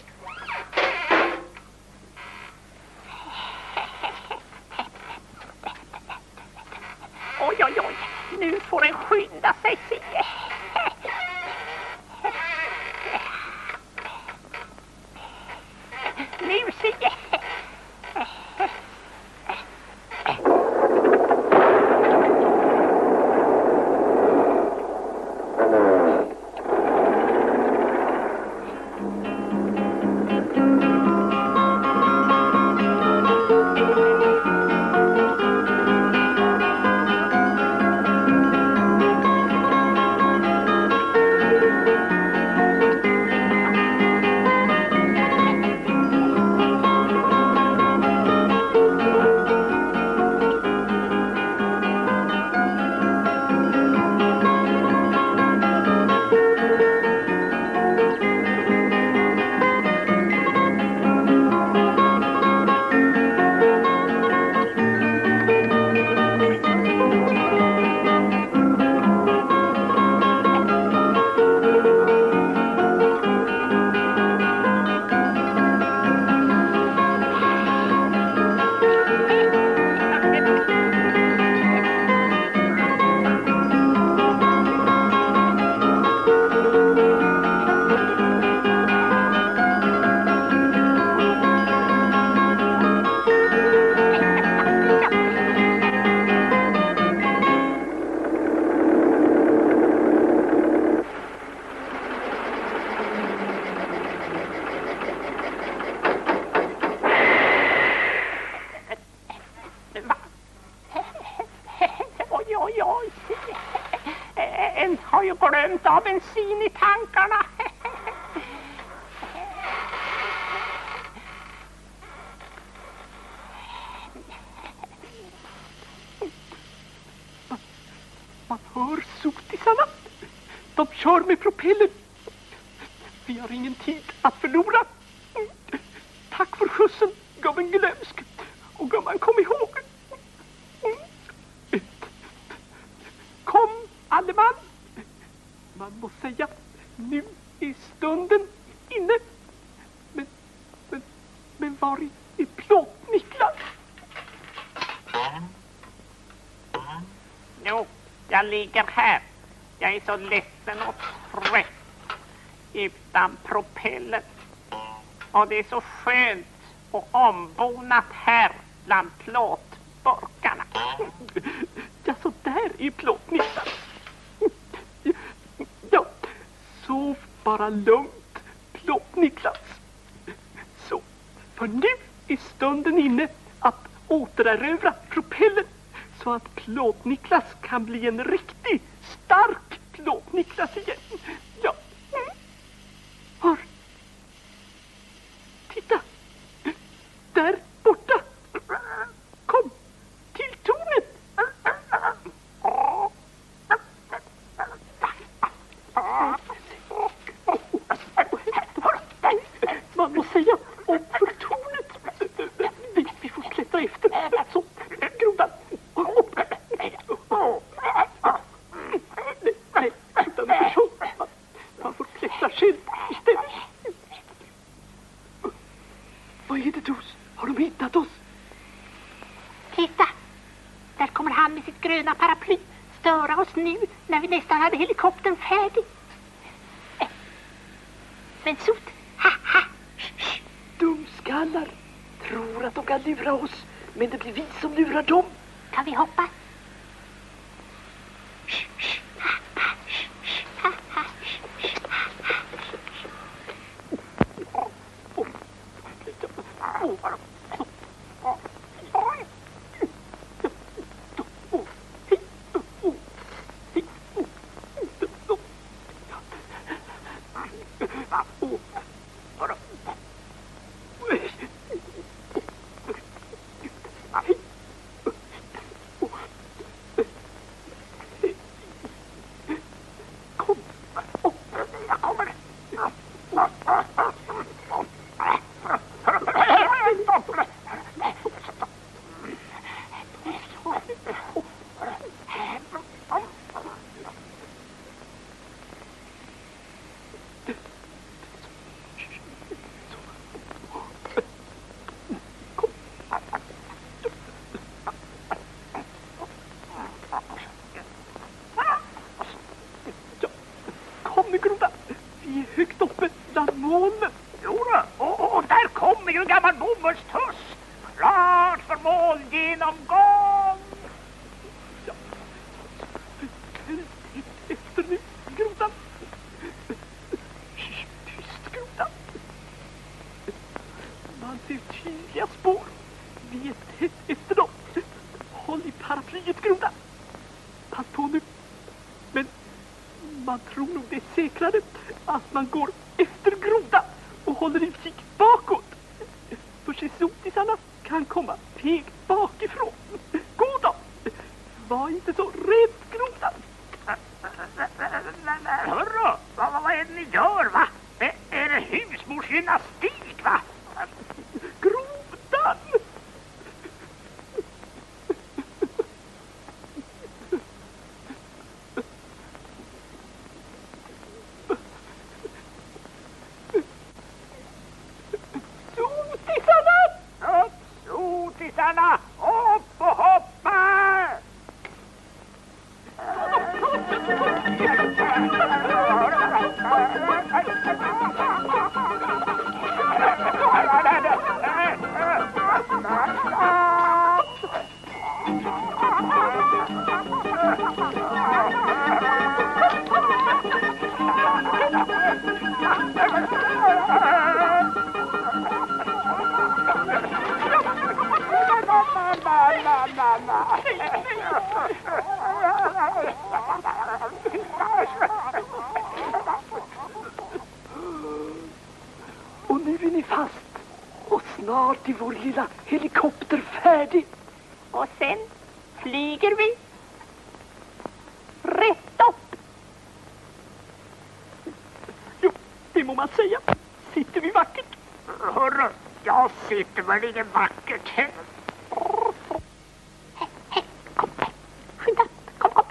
Oj, oj, oj. Nu får en skynda sig, se. Nu, se. En har ju glömt av bensin i tankarna. Man hör sotisarna. De kör med propellen. Vi har ingen tid att förlora. Tack för skjutsen, gumman glömsk. Och gumman, kom ihåg. Kom, alle man. Man må säga, nu är stunden inne. Men, men, men var är, är plåtnycklar? Jo, jag ligger här. Jag är så ledsen och trött utan propellen. Och det är så skönt och ombonat här bland plåtburkarna. Ja, så där är plåtnycklar. Ja, sov bara lugnt, Plåt-Niklas. Så, för nu är stunden inne att återerövra propellen så att Plåt-Niklas kan bli en riktig stark Plåt-Niklas igen. Ja. Var? Titta. Där borta. Kom till tornet. Man måste säga om för tornet. Vi, vi får klättra efter. Så, grodan. Nej, nej, utan det är så. Man, man får klättra själv istället. Vad är det, Dos? Har de hittat oss? Titta, där kommer han med sitt gröna paraply. Störa oss nu när vi nästan hade helikoptern färdig. Men sot, ha ha. Dumskallar tror att de kan lura oss, men det blir vi som lurar dem. Kan vi hoppa? Och nu är ni fast. Och snart är vår lilla helikopter färdig. Och sen flyger vi rätt upp. Jo, det må man säga. Sitter vi vackert? Hörru, jag sitter väl ingen vackert. Skynda, kom, kom.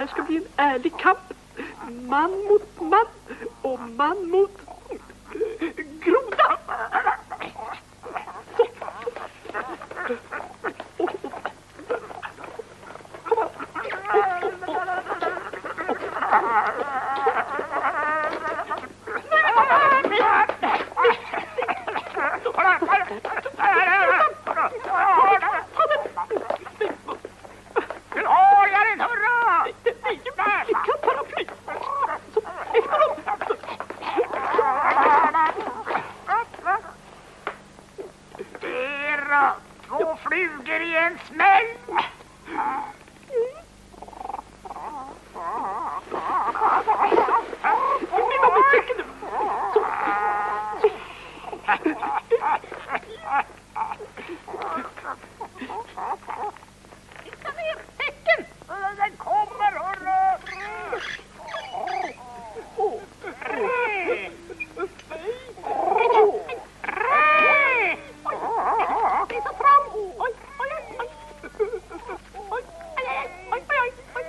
här ska bli en ärlig kamp. Man mot man och man mot groda. Två flugor i en smäll. Titta ner, häcken! Den kommer, hörru! Titta fram! Oj, oj, oj! Oj, oj, oj, oj, oj,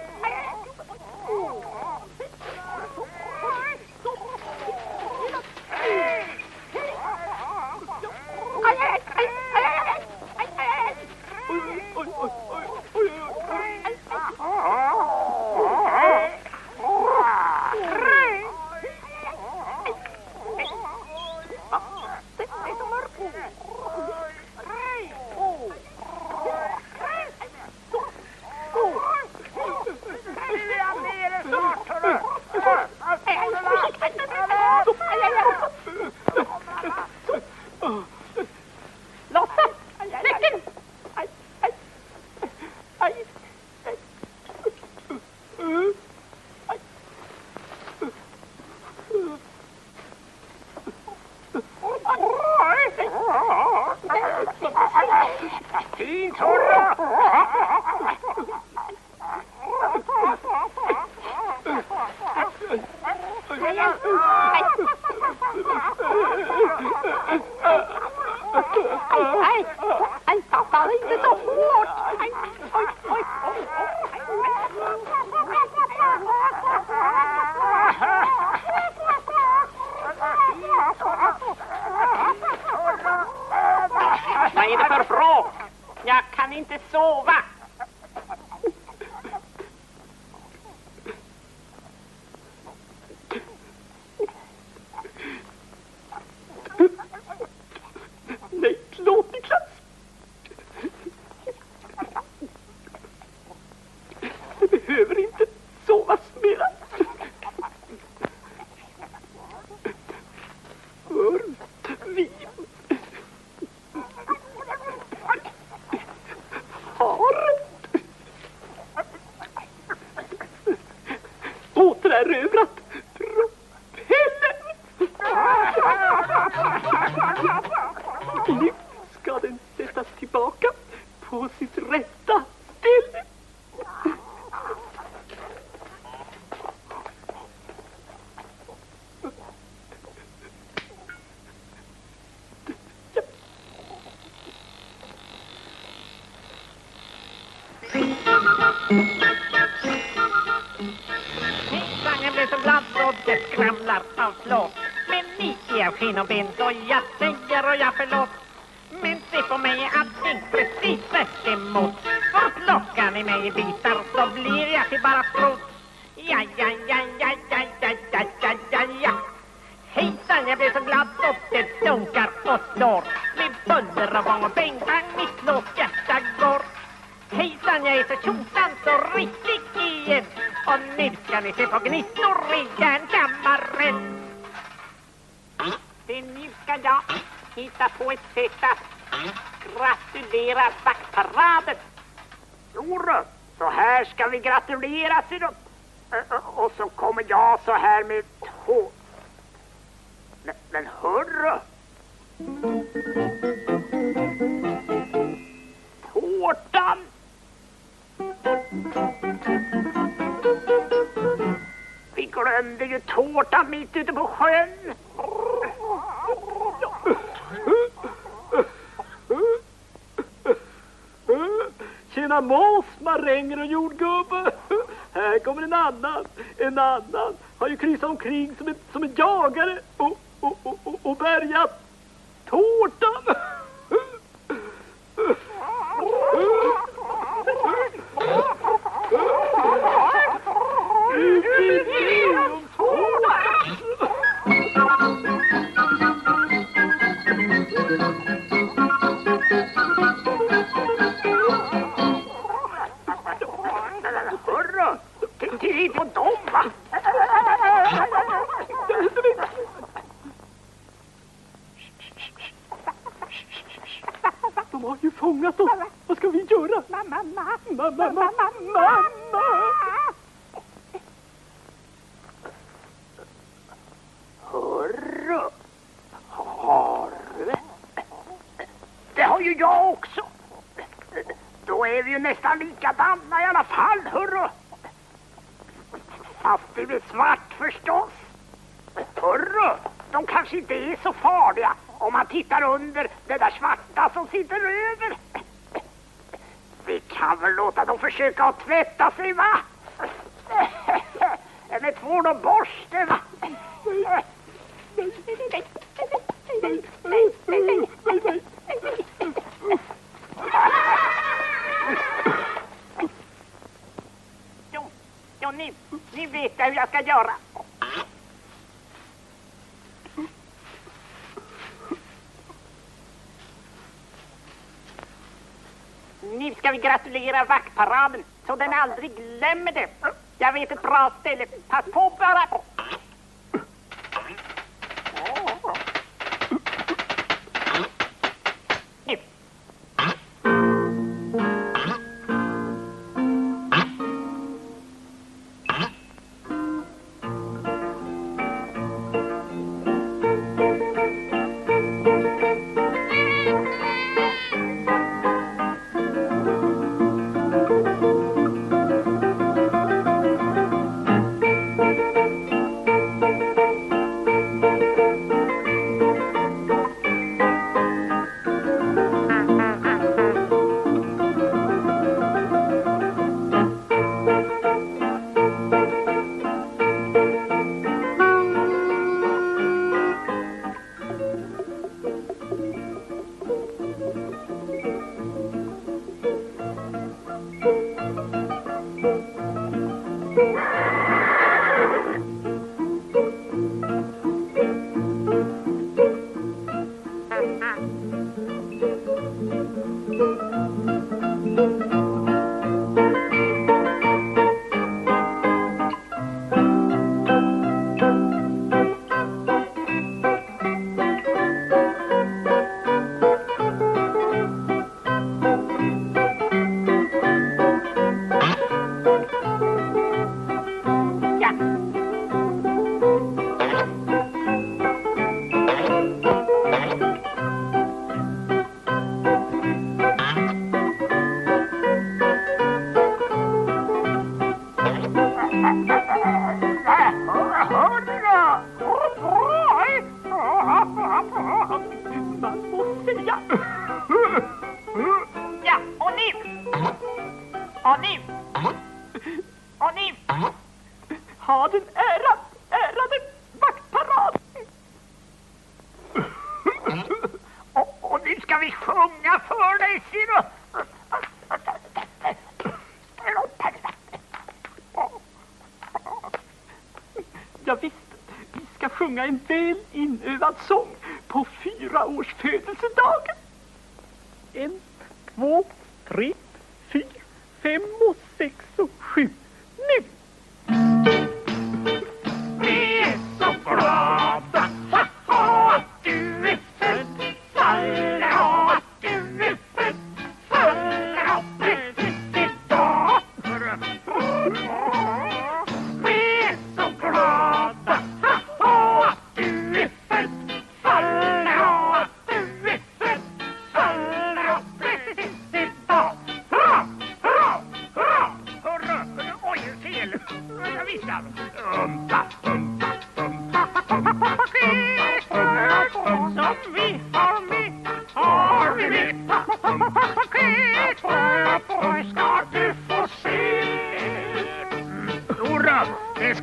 Fint, hörru! Aj, aj, pappa, inte så hårt. Aj, oj, oj, oj, Vad är det för bråk? Jag kan inte sova. Nej, förlåt Niklas. Du behöver inte sova mera. Hör vi har återerövrat propellen. Nu ska den sättas tillbaka på sitt rätta ställe. Hejsan, blev så glad så det skramlar av slås. Men ni är skinn och ben så jag säger och jag förlåt. Men se på mig är allting precis tvärt emot. För plockar ni mig i bitar så blir jag till bara skrot. Ja, ja, ja, ja, ja, ja, ja, ja, ja, ja. Hejsan, jag blev så glad så det dunkar och slår. Med buller och bång och bäng bang mitt lås hjärta går. Hejsan, jag är så tjosan så riktigt igen. Och nu ska ni se på gnistor i järnkammaren. Det nu ska jag hitta på ett sätt att gratulera vaktparaden. Jodå, så här ska vi gratulera sig då. Och så kommer jag så här med tå... Men, men hörru! Tårtan! Vi glömde ju tårtan mitt ute på sjön. Tjena mås, maränger och jordgubbe. här kommer en annan, en annan. Har ju kryssat omkring som en, som en jagare och, och, och, och, och bärgat tårtan. Hörru, titta hit på dem, va? De har ju fångat oss. Vad ska vi göra? Mamma, mamma, mamma, mamma. Hörru, har du? Det har ju jag också. Då är vi ju nästan likadana i alla fall, hörru. Fast det är svart förstås. Hörru, de kanske inte är så farliga om man tittar under det där svarta som sitter över. Vi kan väl låta dem försöka att tvätta sig, va? Med tvål och borste, va? Jo, jo nu, nu vet jag hur jag ska göra. Nu ska vi gratulera vaktparaden så den aldrig glömmer det. Jag vet ett bra ställe. Pass på bara. Nu. Ja, och nu! Och nu! Och nu! Ha den ärad, ärade vaktparad! Och, och nu ska vi sjunga för dig, ser du? Ja visst, vi ska sjunga en väl inövad sång på fyra års födelsedagen. En, två, tre, fyra, fem och sex och sju. Nu! Vi är så glada, ha, att du är född. Falle, ha, att du är född. Falle, ha, precis idag. Vi är så glada, ha, att du är född. Falle, ha, att du är född. Falle, ha, precis idag. Hurra, hurra, hurra, hurra, hurra. Oj, fel. Jag visste. Umpa, umpa, umpa, umpa. Paket som vi har med, har vi med. Paket, ska du få se.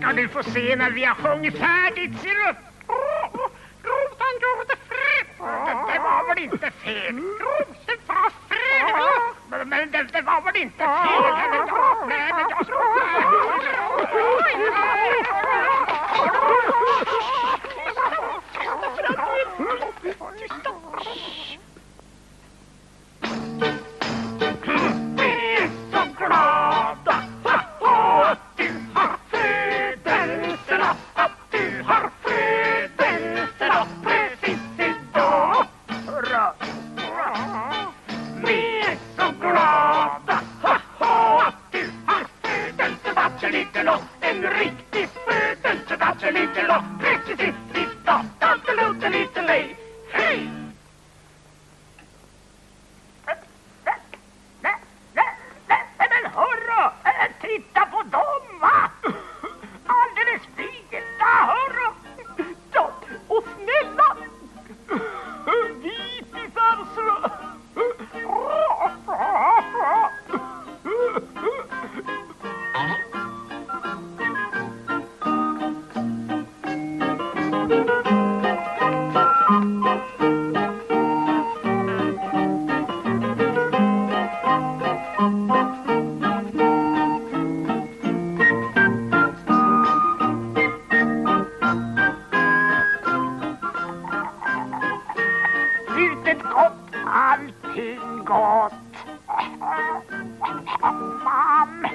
ska du få se när vi har sjungit färdigt, ser du. Grodan gjorde fred. Det, det var väl inte fel. Grodan var fred. Men, men det, det var väl inte fel. Men jag, nej, men jag ska... Vi är så glada att du har födelsedag, att du har födelsedag precis idag. Hurra! Vi är så glada att du har födelsedag, tjolidelå, en riktig födelsedag, tjolidelå, precis idag, tantelidelej, hej! Nej, nej, nej, nej, men hurra! Äh, titta på dem, va? Alldeles fina, hurra! Ja, och snälla! Vitisar så! Huset gott, allting gott. Mam.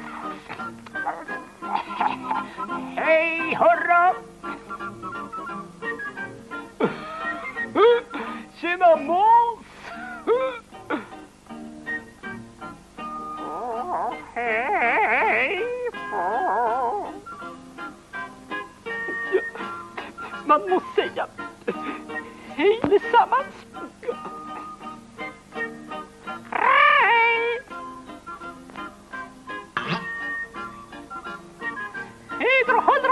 Hej, hurra! Tjena Måns! Hej! Man måste säga hej tillsammans. Hej! Hej då, håll